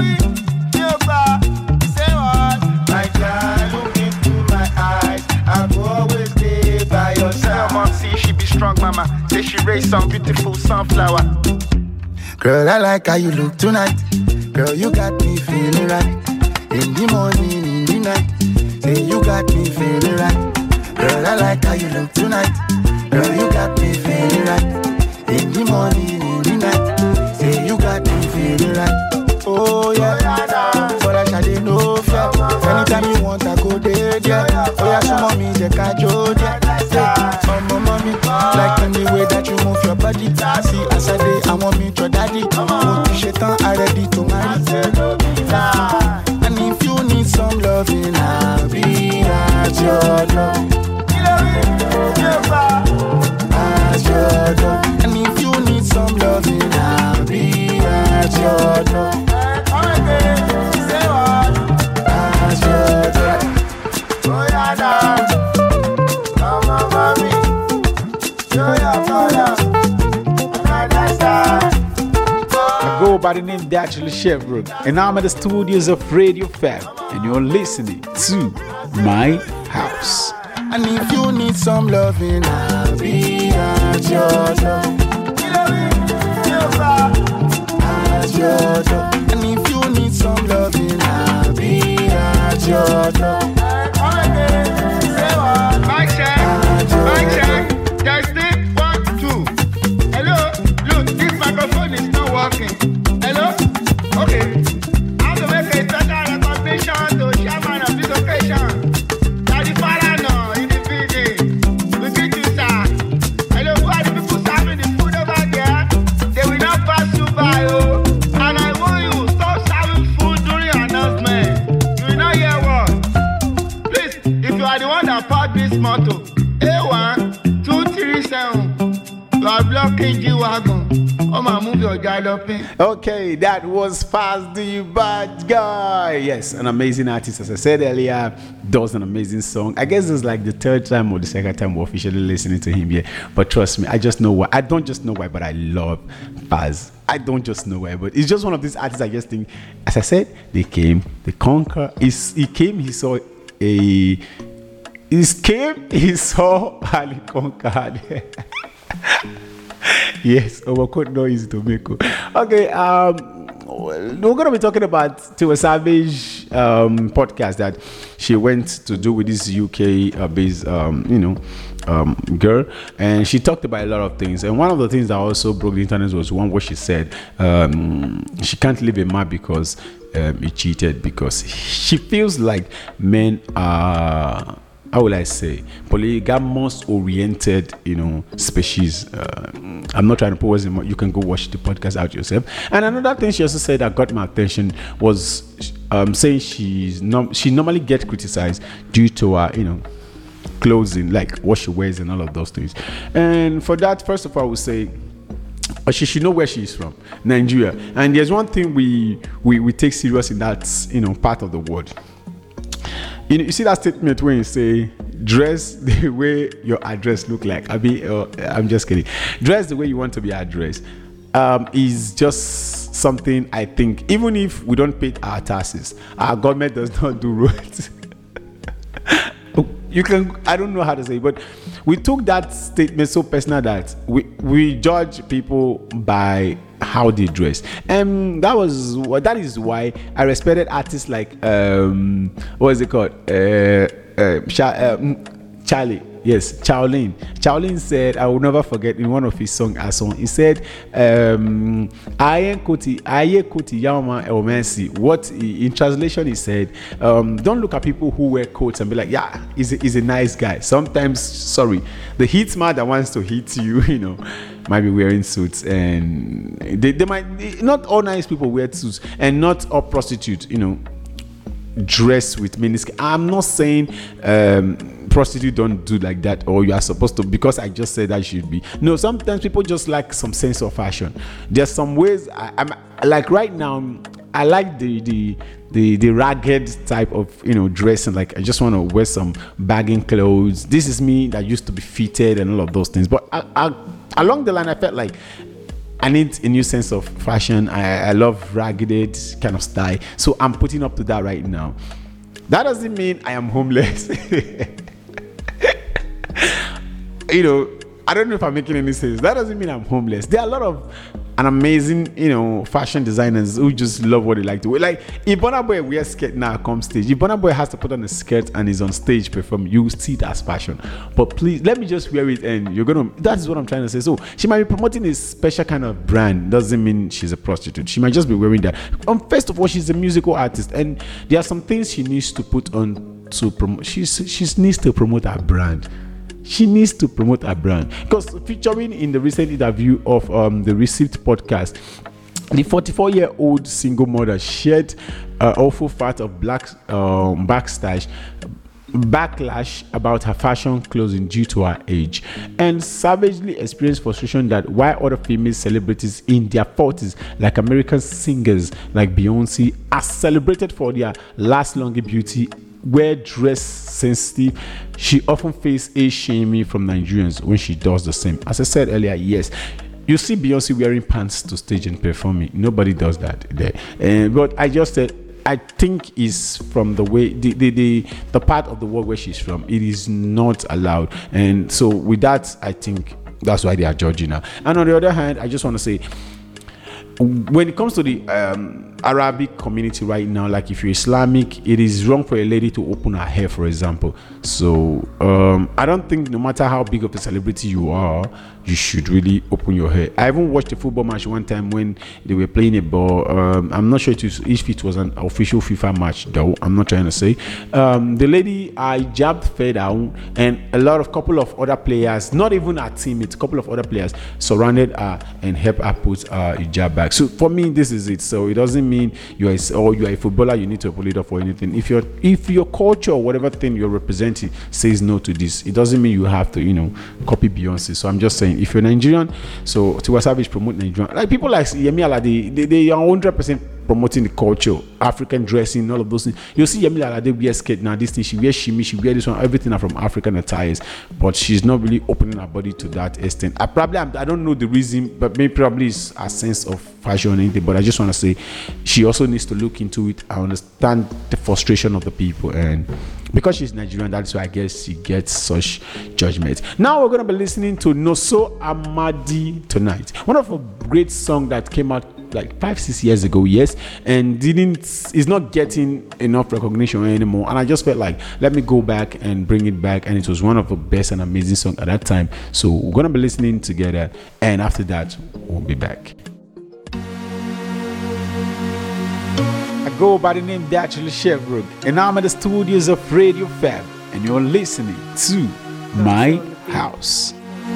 Say what? My God, look into my eyes, I go always stay by your side. Your mom see she be strong mama. Say she raised some beautiful sunflower. Girl, I like how you look tonight. Girl, you got me feeling right. In the morning, in the night. Say you got me feeling right. Girl, I like how you look tonight. Girl, you got me feeling right. In the morning, in the night. Say you got me feeling right. Oh yeah, for like I didn't know fear. Anytime you want, I go there, yeah. Oh yeah, some mommy, the kajo, yeah. Oh my mommy, like in the way that you move your body. See, as I day, I want me your daddy. Put shaitan, I ready to marry. And if you need some loving, I'll be at your door. At your door. And if you need some loving, I'll be at your door. Say what? At your door. Oh yeah, now. Come on, mommy. Show your father. I go by the name Dachshund Chevron, and I'm at the studios of Radio Fab, and you're listening to My House. And if you need some loving, I'll be at your door. At your door. And if you need some loving, I'll be at your door. Mic check, mic check, testing, one, two. Hello, look, this microphone is not working. Hello, okay. I have to make a total recognition to chairman of this occasion. Daddy Farano in the building. We greet you, sir. Hello, who are the people serving the food over there? They will not pass you by, oh. And I want you, stop serving food during your announcement. You will not hear what. Please, if you are the one that bought this motto, A one, two, three, seven, you are blocking G-Wagon. Oh, my, move your galloping. Okay, that was Fast the Bad Guy. Yes, an amazing artist, as I said earlier, does an amazing song. I guess it's like the third time or the second time we're officially listening to him here. But trust me, I just know why. I don't just know why, but I love Faz. I don't just know why, but it's just one of these artists I just think, as I said, they came, they conquer. He's, he came, he saw a... He came, he saw, and he conquered. Yes, overcoat no easy to make. Okay, um, we're going to be talking about Tiwa Savage um, podcast that she went to do with this U K uh, based, um, you know, um, girl, and she talked about a lot of things. And one of the things that also broke the internet was one where she said um, she can't leave a man because um, he cheated, because she feels like men are, how will I say, polygamous oriented, you know, species. Uh, I'm not trying to put words in my, you can go watch the podcast out yourself. And another thing she also said that got my attention was um, saying she's no, she normally gets criticized due to her, you know, clothing, like what she wears and all of those things. And for that, first of all, I would say, she should know where she is from, Nigeria. And there's one thing we we, we take serious in that, you know, part of the world. You know, you see that statement when you say, dress the way your address look like. I mean, uh, I'm just kidding. Dress the way you want to be addressed um, is just something I think, even if we don't pay our taxes, our government does not do roads. you can, I don't know how to say it, but we took that statement so personal that we, we judge people by how they dress. And that was, that is why I respected artists like, um, what is it called? Uh, uh, Sha- um, Charlie. Yes, Chaolin. Chaolin said, I will never forget in one of his songs, as one, he said, um, Aye Koti, Aye Koti Yama Elmensi. What he, in translation he said, um, don't look at people who wear coats and be like, yeah, he's a, he's a nice guy. Sometimes, sorry, the hit man that wants to hit you, you know, might be wearing suits, and they, they might, not all nice people wear suits, and not all prostitutes, you know, dress with miniskirt. I'm not saying um prostitute don't do like that, or you are supposed to, because I just said that should be. No, sometimes people just like some sense of fashion. There's some ways I, I'm like right now I like the the the the ragged type of, you know, dressing. Like I just want to wear some bagging clothes. This is me that used to be fitted and all of those things, but I, I, along the line I felt like I need a new sense of fashion. I, I love ragged kind of style. So I'm putting up to that right now. That doesn't mean I am homeless. You know, I don't know if I'm making any sense. That doesn't mean I'm homeless. There are a lot of an amazing, you know, fashion designers who just love what they like to wear. Like if Burna Boy wears skirt now come stage, if Burna Boy has to put on a skirt and is on stage perform, you see it as fashion. But please let me just wear it and you're gonna, that's what I'm trying to say. So she might be promoting a special kind of brand, doesn't mean she's a prostitute. She might just be wearing that. Um, first of all, she's a musical artist, and there are some things she needs to put on to promote. She's she needs to promote her brand. She needs to promote her brand, because featuring in the recent interview of um, the Received podcast, the forty-four-year-old single mother shared uh, awful fact of black um, backstash backlash about her fashion clothing due to her age, and savagely experienced frustration that while other female celebrities in their forties, like American singers like Beyonce, are celebrated for their last longer beauty, wear dress sensitive, she often faces age shaming from Nigerians when she does the same. As I said earlier, yes, you see Beyonce wearing pants to stage and performing. Nobody does that there. Uh, but I just said, I think is from the way the, the the the part of the world where she's from, it is not allowed. And so with that, I think that's why they are judging her. And on the other hand, I just want to say, when it comes to the um, Arabic community right now, like if you're Islamic, it is wrong for a lady to open her hair, for example. So um, I don't think no matter how big of a celebrity you are, you should really open your hair. I even watched a football match one time when they were playing a ball. Um, I'm not sure if it was an official FIFA match, though. I'm not trying to say. Um, the lady, I jabbed fed down, and a lot of couple of other players, not even her teammates, a couple of other players surrounded her and helped her put her hijab back. So for me, this is it. So it doesn't mean you are or you are a footballer, you need to pull it off or anything. If your if your culture or whatever thing you're representing says no to this, it doesn't mean you have to, you know, copy Beyonce. So I'm just saying, if you're Nigerian, so Tiwa Savage promote Nigerian, like people like Yemi Alade, they, they are one hundred percent promoting the culture, African dressing, all of those things. You'll see Yemi Alade wear skirt now, this thing, she wears shimmy, she wear this one, everything are from African attires, but she's not really opening her body to that extent. I probably, I don't know the reason, but maybe probably it's a sense of fashion or anything, but I just want to say, she also needs to look into it. I understand the frustration of the people, and because she's Nigerian, that's why I guess she gets such judgment. Now we're going to be listening to Noso Amadi tonight. One of a great song that came out like five, six years ago, yes, and didn't is not getting enough recognition anymore. And I just felt like, let me go back and bring it back. And it was one of the best and amazing songs at that time. So we're going to be listening together. And after that, we'll be back. I go by the name Dachshund Chevrolet, and I'm at the studios of Radio Fab, and you're listening to My House.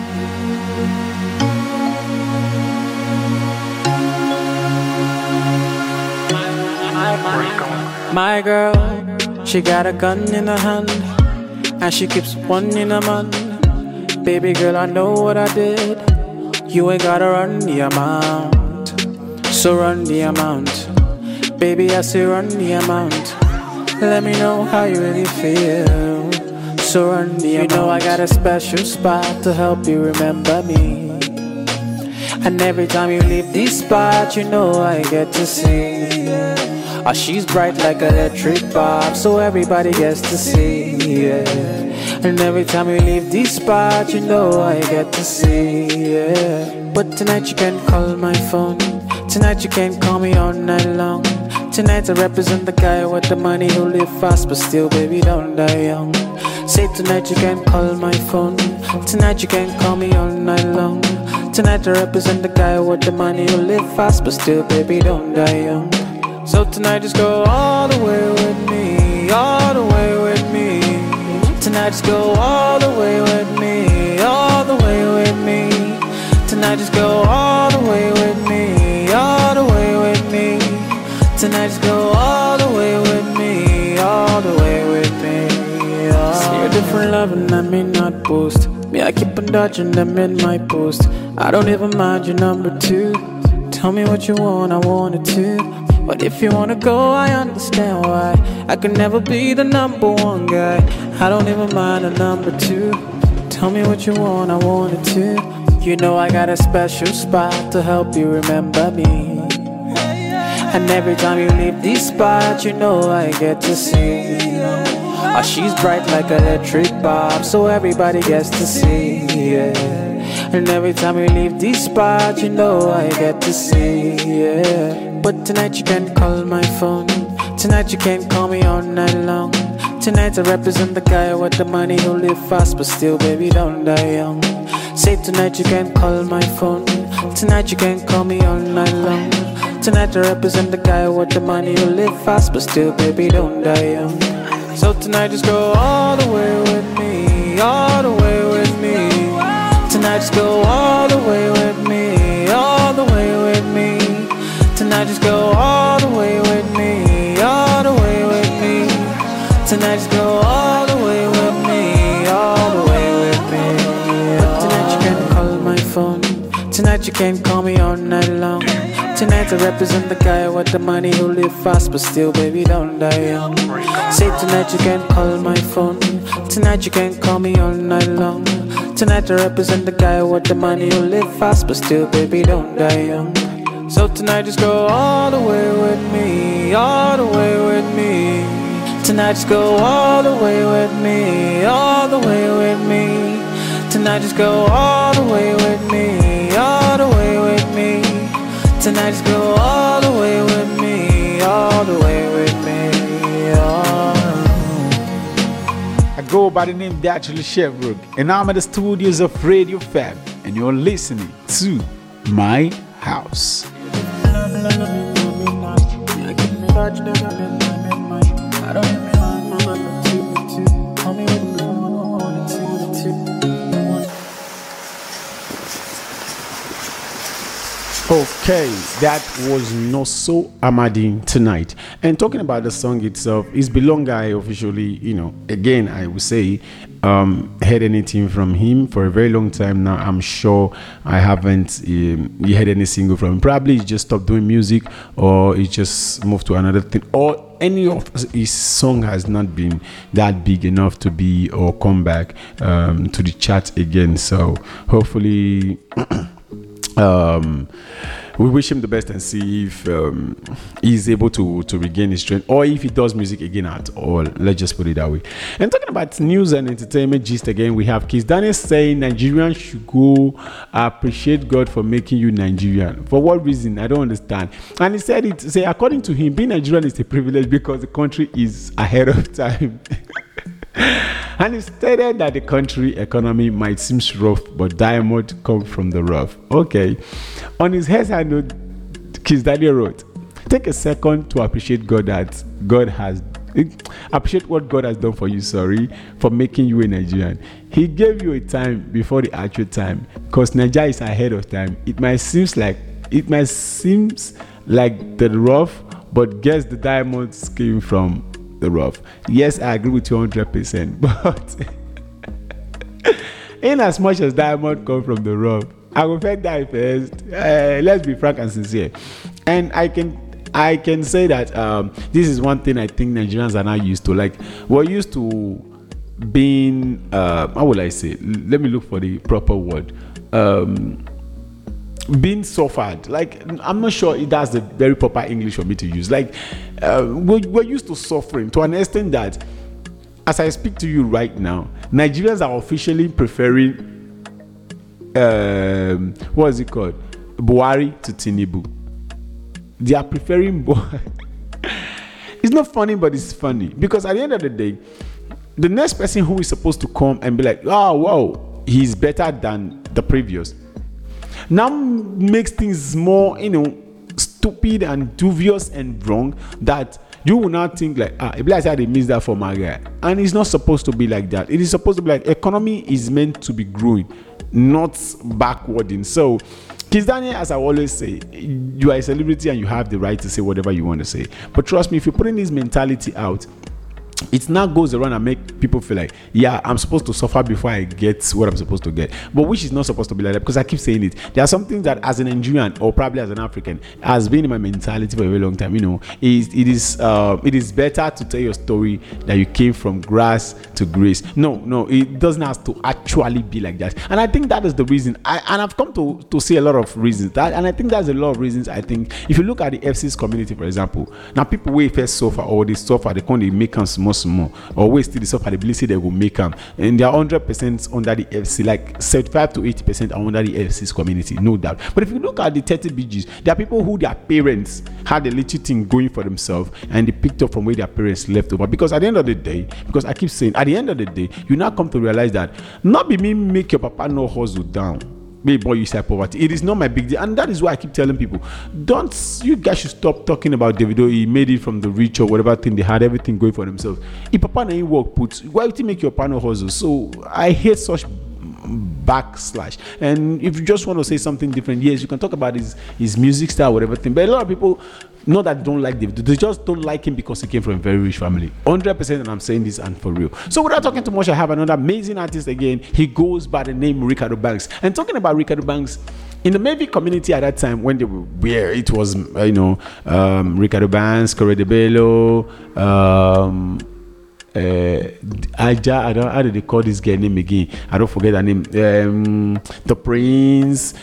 My girl, she got a gun in her hand, and she keeps one in her man. Baby girl, I know what I did. You ain't gotta run the amount, so run the amount. Baby, I say run the amount. Let me know how you really feel, so run the amount. You know I got a special spot to help you remember me, and every time you leave this spot, you know I get to see. Oh, she's bright like electric bulb, so everybody gets to see, yeah. And every time we leave this spot, you know I get to see, yeah. But tonight you can call my phone. Tonight you can call me all night long. Tonight I represent the guy with the money who live fast, but still, baby, don't die young. Say tonight you can call my phone. Tonight you can call me all night long. Tonight I represent the guy with the money who live fast, but still, baby, don't die young. So tonight just go all the way with me, all the way with me. Tonight just go all the way with me, all the way with me. Tonight just go all the way with me, all the way with me. Tonight just go all the way with me, all the way with me. Oh. See a different love and I may not boast. Me, I keep on dodging them in my post. I don't even mind your number two. Tell me what you want, I want it too. But if you wanna go, I understand why. I could never be the number one guy. I don't even mind a number two. Tell me what you want, I want it too. You know I got a special spot to help you remember me. And every time you leave this spot, you know I get to see. Oh, she's bright like electric bulb, so everybody gets to see, yeah. And every time we leave this spot, you know I get to see, yeah. But tonight you can call my phone. Tonight you can call me all night long. Tonight I represent the guy with the money who live fast, but still, baby, don't die young. Say tonight you can call my phone. Tonight you can call me all night long. Tonight I represent the guy with the money who live fast, but still, baby, don't die young. So tonight just go all the way with me, all the way with me. Tonight just go all the way with me, all the way with me. Tonight just go all the way with me, all the way with me. Tonight just go all the way with me, all the way with me. But tonight you can call my phone. Tonight you can call me all night long. Tonight I represent the guy with the money who live fast, but still, baby, don't die young. Say tonight you can call my phone. Tonight you can call me all night long. Tonight I represent the guy with the money who live fast, but still, baby, don't die young. So tonight just go all the way with me, all the way with me. Tonight just go all the way with me, all the way with me. Tonight just go all the way with me, all the way with me. Tonight just go all the way with me, all the way with me. Oh. I go by the name Naturally Chevrook, and I'm at the studios of Radio Fab, and you're listening to My House. Okay, that was Nosso Amadi tonight. And talking about the song itself, it's belong I officially, you know, again, I would say, um, heard anything from him for a very long time now. I'm sure I haven't um, heard any single from him. Probably he just stopped doing music, or he just moved to another thing, or any of his song has not been that big enough to be or come back um, to the chart again. So hopefully um we wish him the best and see if um, he's able to to regain his strength, or if he does music again at all. Let's just put it that way. And talking about news and entertainment gist again, we have Kiss Daniel saying Nigerians should go appreciate God for making you Nigerian. For what reason? I don't understand. And he said it, say according to him, being Nigerian is a privilege because the country is ahead of time. And he stated that the country economy might seem rough, but diamond come from the rough. Okay. On his head note, Kiss Daniel wrote, take a second to appreciate God that God has appreciate what God has done for you, sorry, for making you a Nigerian. He gave you a time before the actual time, because Nigeria is ahead of time. It might seems like it might seems like the rough, but guess the diamonds came from the rough. Yes, I agree with you one hundred percent, but in as much as diamond come from the rough, I will first die first. Uh, let's be frank and sincere. And I can I can say that um, this is one thing I think Nigerians are not used to. Like, we're used to being uh, how will I say? Let me look for the proper word. Um, being suffered. Like, I'm not sure that's the very proper English for me to use. Like, uh, we're, we're used to suffering to an extent that as I speak to you right now, Nigerians are officially preferring, um, what is it called? Buhari to Tinubu. They are preferring Buhari. It's not funny, but it's funny. Because at the end of the day, the next person who is supposed to come and be like, oh, wow, he's better than the previous, now makes things more, you know, stupid and dubious and wrong, that you will not think like, ah, if like they miss that for my guy. And it's not supposed to be like that. It is supposed to be like, economy is meant to be growing, not backwarding. So Kiss Daniel, as I always say, you are a celebrity and you have the right to say whatever you want to say. But trust me, if you're putting this mentality out, it now goes around and make people feel like, yeah, I'm supposed to suffer before I get what I'm supposed to get. But which is not supposed to be like that, because I keep saying it. There are some things that as an Nigerian or probably as an African has been in my mentality for a very long time. You know, it, it is uh, it is better to tell your story that you came from grass to grace. No, no, it doesn't have to actually be like that. And I think that is the reason. I, and I've come to, to see a lot of reasons. That, and I think that's a lot of reasons. I think if you look at the F C's community, for example, now people wait first suffer or they suffer, they can't make us more. More or waste the sufferability they will make them, and they are one hundred percent under the F C, like seventy-five to eighty percent are under the F C's community, no doubt. But if you look at the thirty B Gs, there are people who their parents had a little thing going for themselves and they picked up from where their parents left over. Because at the end of the day, because I keep saying, at the end of the day, you now come to realize that not be me make your papa no hustle down. Maybe boy, you say poverty. It is not my big deal, and that is why I keep telling people, don't, you guys should stop talking about Davido. He made it from the rich or whatever thing. They had everything going for themselves. If papa ain't work put, why would you make your partner hustle? So I hate such backslash. And if you just want to say something different, yes, you can talk about his his music style, whatever thing. But a lot of people, not that they don't like Davido, they just don't like him because he came from a very rich family. one hundred percent, and I'm saying this and for real. So without talking too much, I have another amazing artist again. He goes by the name Ricardo Banks. And talking about Ricardo Banks, in the Maybe community at that time, when they were where it was, uh, you know, um, Ricardo Banks, Corey De Bello, um, uh, Aja, I don't, how do they call this guy name again? I don't forget her name. Um, the Prince,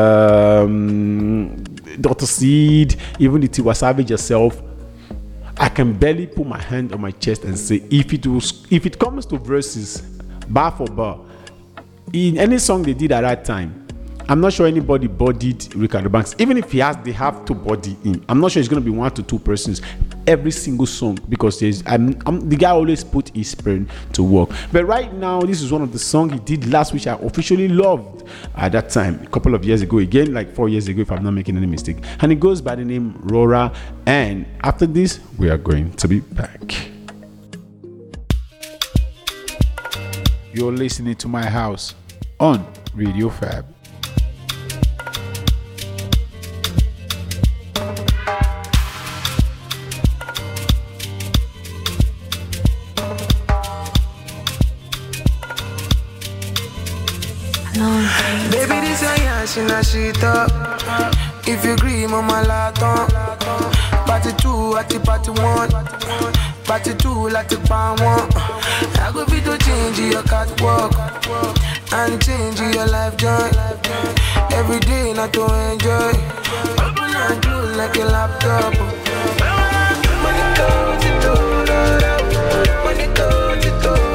um, Doctor Seed, even the Tiwa Savage herself. I can barely put my hand on my chest and say, if it was, if it comes to verses, bar for bar, in any song they did at that time, I'm not sure anybody bodied Ricardo Banks. Even if he has, they have to body him. I'm not sure it's going to be one to two persons every single song, because there's I'm, I'm, the guy always put his brain to work. But right now, this is one of the songs he did last, which I officially loved at that time, a couple of years ago, again, like four years ago, if I'm not making any mistake. And it goes by the name Rora. And after this, we are going to be back. You're listening to My House on Radio Fab. Baby, this a yash in a sheet up. If you agree, mama laton. Party two, at the party one. Party two, like the pan one. I go fit to change your catwalk and change your life joy. Every day, not to enjoy. Open and close like a laptop. Money goes to do, money goes to do.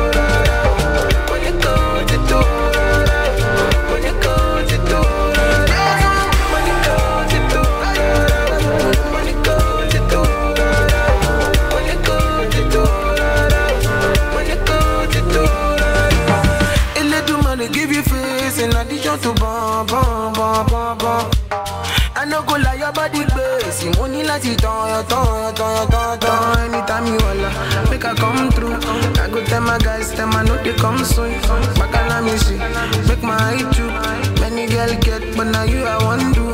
In addition to bum, bum, bum, bum, bum. I no go lie, your body crazy. Money like it on your tongue, your tongue, your tongue, tongue. Anytime you holla, make I come through. I go tell my guys, them I know they come soon. Back and me see, make my eye too. Many girl get, but now you I want to.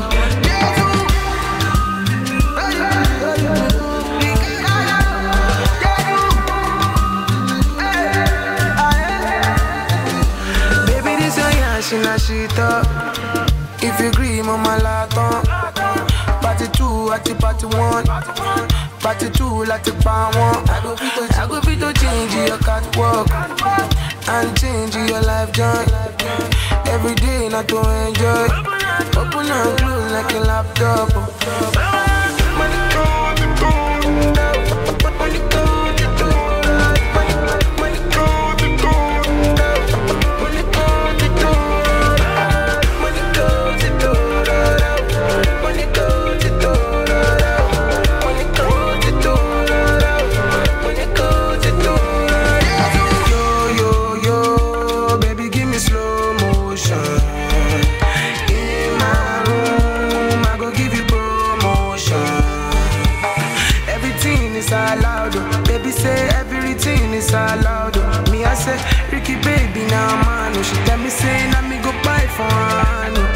In a sheet up. If you agree, mama laton. Party two, at the party one. Party two, like the pan one. I go fit to, I go fit to change your catwalk and change your life joy. Every day, not to enjoy. Open and close like a laptop. Money go, money go, money go, money go. allowed. Oh. Baby say everything is allowed. Oh. Me I say Ricky baby now man. Oh. She tell me say now me go buy for her. Oh.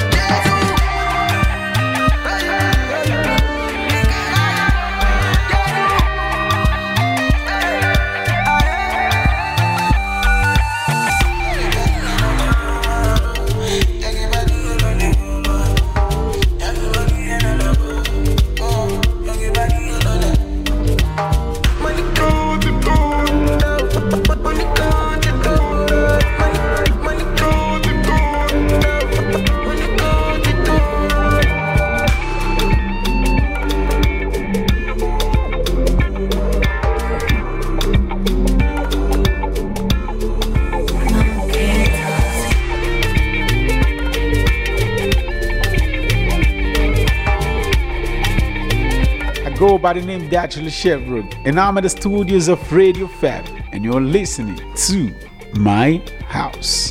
Go by the name Dachshund Chevron, and I'm at the studios of Radio Fab, and you're listening to My House.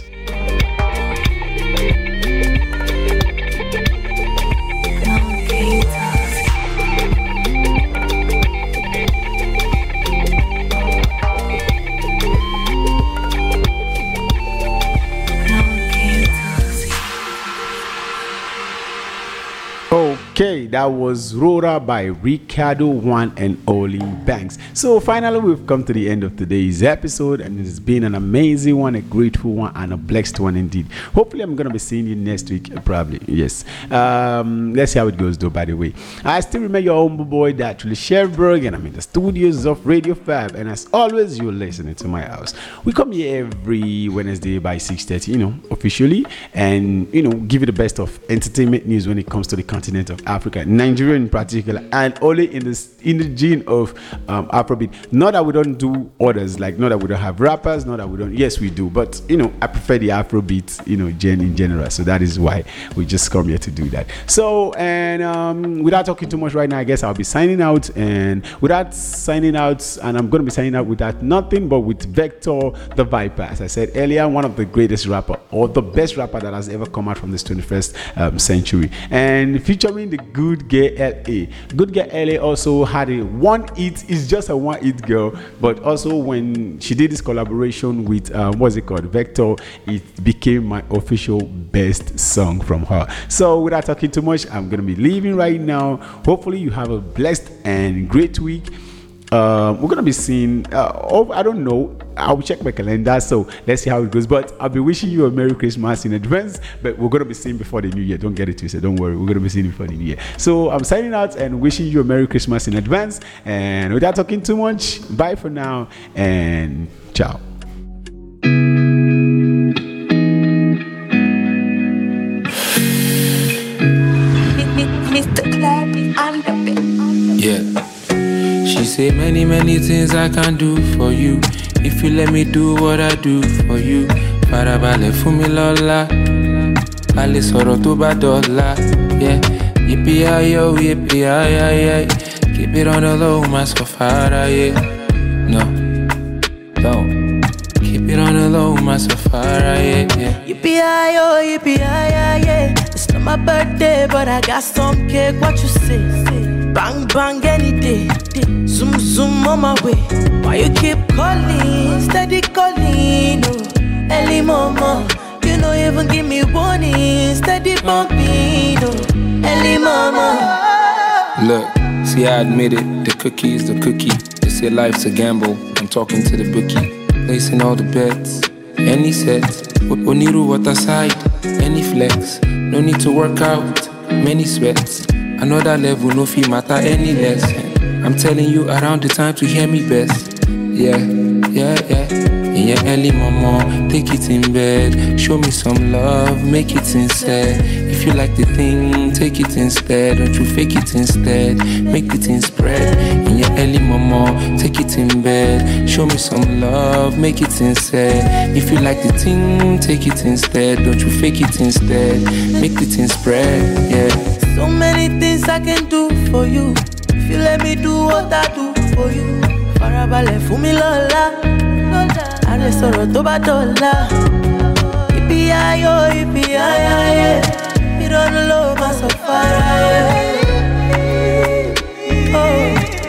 Okay, that was Rora by Ricardo One and Oli Banks. So finally, we've come to the end of today's episode, and it's been an amazing one, a grateful one, and a blessed one indeed. Hopefully, I'm gonna be seeing you next week, probably. Yes. Um, let's see how it goes, though. By the way, I still remember your humble boy, Dachshund Chevron, and I'm in the studios of Radio Fab. And as always, you're listening to My House. We come here every Wednesday by six thirty, you know, officially, and you know, give you the best of entertainment news when it comes to the continent of Africa, Nigeria in particular, and only in the in the gene of um, Afrobeat. Not that we don't do others, like not that we don't have rappers, not that we don't. Yes, we do, but you know, I prefer the Afrobeat, you know, gen in general. So that is why we just come here to do that. So, and um, without talking too much right now, I guess I'll be signing out. And without signing out, and I'm going to be signing out without nothing but with Vector the Viper. As I said earlier, one of the greatest rapper or the best rapper that has ever come out from this twenty-first um, century, and featuring the Good Girl L A. Good Girl L A also had a one hit. It's just a one hit girl, but also when she did this collaboration with uh, what's it called, Vector, it became my official best song from her. So without talking too much, I'm gonna be leaving right now. Hopefully you have a blessed and great week. Um, we're gonna be seeing. Uh, oh, I don't know. I'll check my calendar. So let's see how it goes. But I'll be wishing you a Merry Christmas in advance. But we're gonna be seeing before the New Year. Don't get it twisted. Don't worry. We're gonna be seeing before the New Year. So I'm signing out and wishing you a Merry Christmas in advance. And without talking too much, bye for now and ciao. Yeah. She say many, many things I can do for you if you let me do what I do for you. Farabalẹ̀ fún mi lọ́la, a lè sọ̀rọ̀ tó bá dọ̀la. Yeah, yippee-yi-yo, yippee-yi-yi-yi. Keep it on the low, má sọ fara, yeah. No, don't. Keep it on the low, má sọ fara, yeah, yeah. Yippee-yi-yo, yippee-yi-yi-yi. It's not my birthday, but I got some cake. What you say? Bang, bang, any day. Zoom, zoom on my way. Why you keep calling, steady calling, oh. Early mama, you know even give me warning. Steady bumping, oh. Early mama. Look, see I admit it, the cookie is the cookie. They say life's a gamble, I'm talking to the bookie. Placing all the bets, any sets. Oniru water side, any flex. No need to work out, many sweats. Another level, no fee matter any less. I'm telling you around the time to hear me best. Yeah, yeah, yeah. In your early mama, take it in bed. Show me some love, make it sincere. If you like the thing, take it instead. Don't you fake it instead, make the thing spread. In your early mama, take it in bed. Show me some love, make it sincere. If you like the thing, take it instead. Don't you fake it instead, make the thing spread, yeah. So many things I can do for you if you let me do what I do for you. Farabalẹ̀ fún mi lọ́la, a lè sọ̀rọ̀ tó bá dọ̀la. Yippee-yi-yo, yippee-yi-yi-yi. Ìrọ̀rùn ló máa sọ fara, yeah. Oh, keep it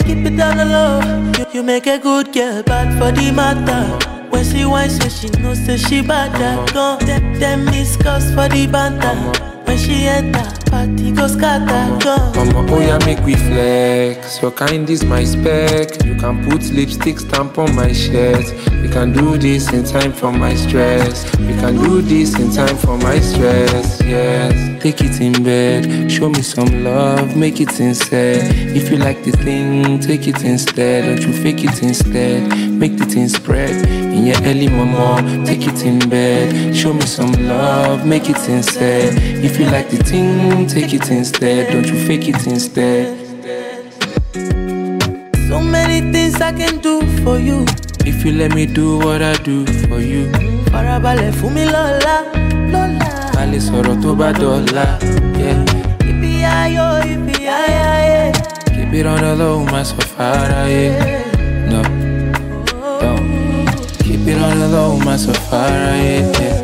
on the low. You, you make a good girl bad for the matter. When she whines, so she knows that she bad at go. Them, them discuss for the banter. When she enter, party goes scatter go. Mama, oh yeah, make we flex. Your kind is my spec. You can put lipstick stamp on my shirt. We can do this in time for my stress. We can do this in time for my stress. Yes, take it in bed. Show me some love, make it sincere. If you like the thing, take it instead. Don't you fake it instead. Make the thing spread. In your early mama, take it in bed. Show me some love, make it sincere. If you like the thing, take it instead. Don't you fake it instead. So many things I can do for you. If you let me do what I do for you. Farabalẹ̀ fún mi lọ́la, lọ́la. A lè sọ̀rọ̀ tó bá dọ̀la, yeah. Ibi ayọ̀, ibi ayọ̀. Keep it on the low, má sọ fáráyé. No, don't. Keep it on the low, má sọ fáráyé, yeah.